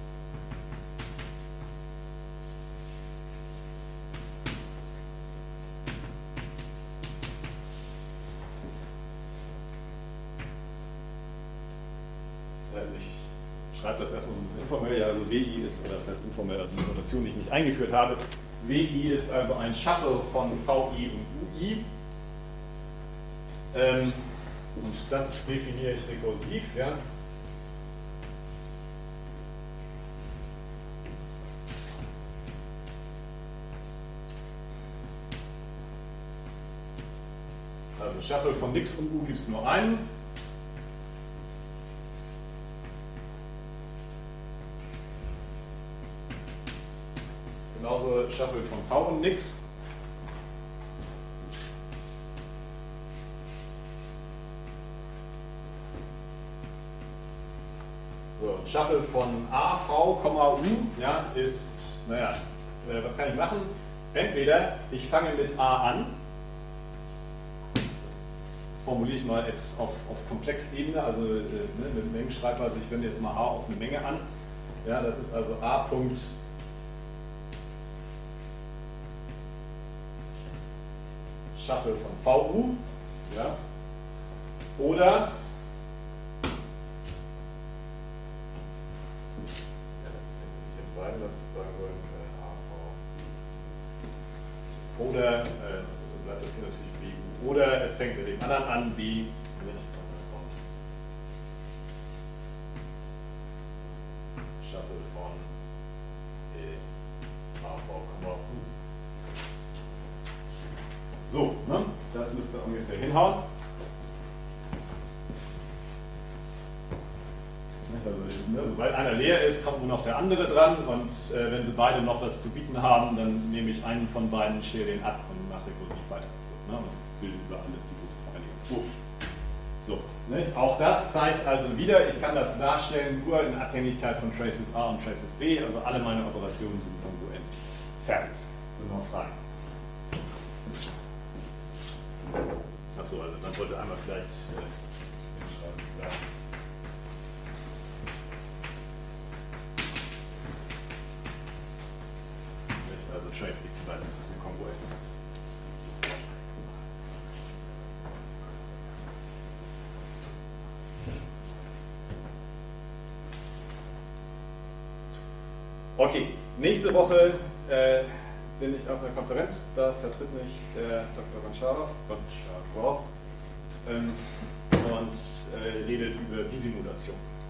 ich schreibe das erstmal so ein bisschen informell, ja, also WI ist, oder das heißt informell, also eine Notation, die ich nicht eingeführt habe. WI ist also ein Shuffle von VI und UI. Und das definiere ich rekursiv, ja. Also Shuffle von Nix und U gibt es nur einen. Genauso Shuffle von V und Nix. So, Shuffle von A, V, U, ja, ist, naja, was kann ich machen? Entweder ich fange mit A an, das formuliere ich mal jetzt auf Komplexebene, also mit Mengenschreibweise, ich wende jetzt mal A auf eine Menge an. Ja, das ist also A. Shuffle von VU, ja, oder ja, das sein, das sagen sollen AV. Oder, also bleibt das hier natürlich BU, oder es fängt mit dem anderen an, B, nicht, Shuffle von AV, so, ne? Das müsste ungefähr hinhauen. Also, sobald einer leer ist, kommt nur noch der andere dran und wenn sie beide noch was zu bieten haben, dann nehme ich einen von beiden, schäle den ab und mache rekursiv weiter. So, ne? Und bilde über alles die große Vereinigung. Uff. So, ne? Auch das zeigt also wieder, ich kann das darstellen nur in Abhängigkeit von Traces A und Traces B, also alle meine Operationen sind kongruent. Fertig. Sind noch Fragen? Achso, also man sollte einmal vielleicht hinschreiben, Satz. Also Trace Äquivalent, das ist eine Kongruenz. Okay, nächste Woche bin ich auf einer Konferenz, da vertritt mich der Dr. Goncharow und redet über Bisimulation.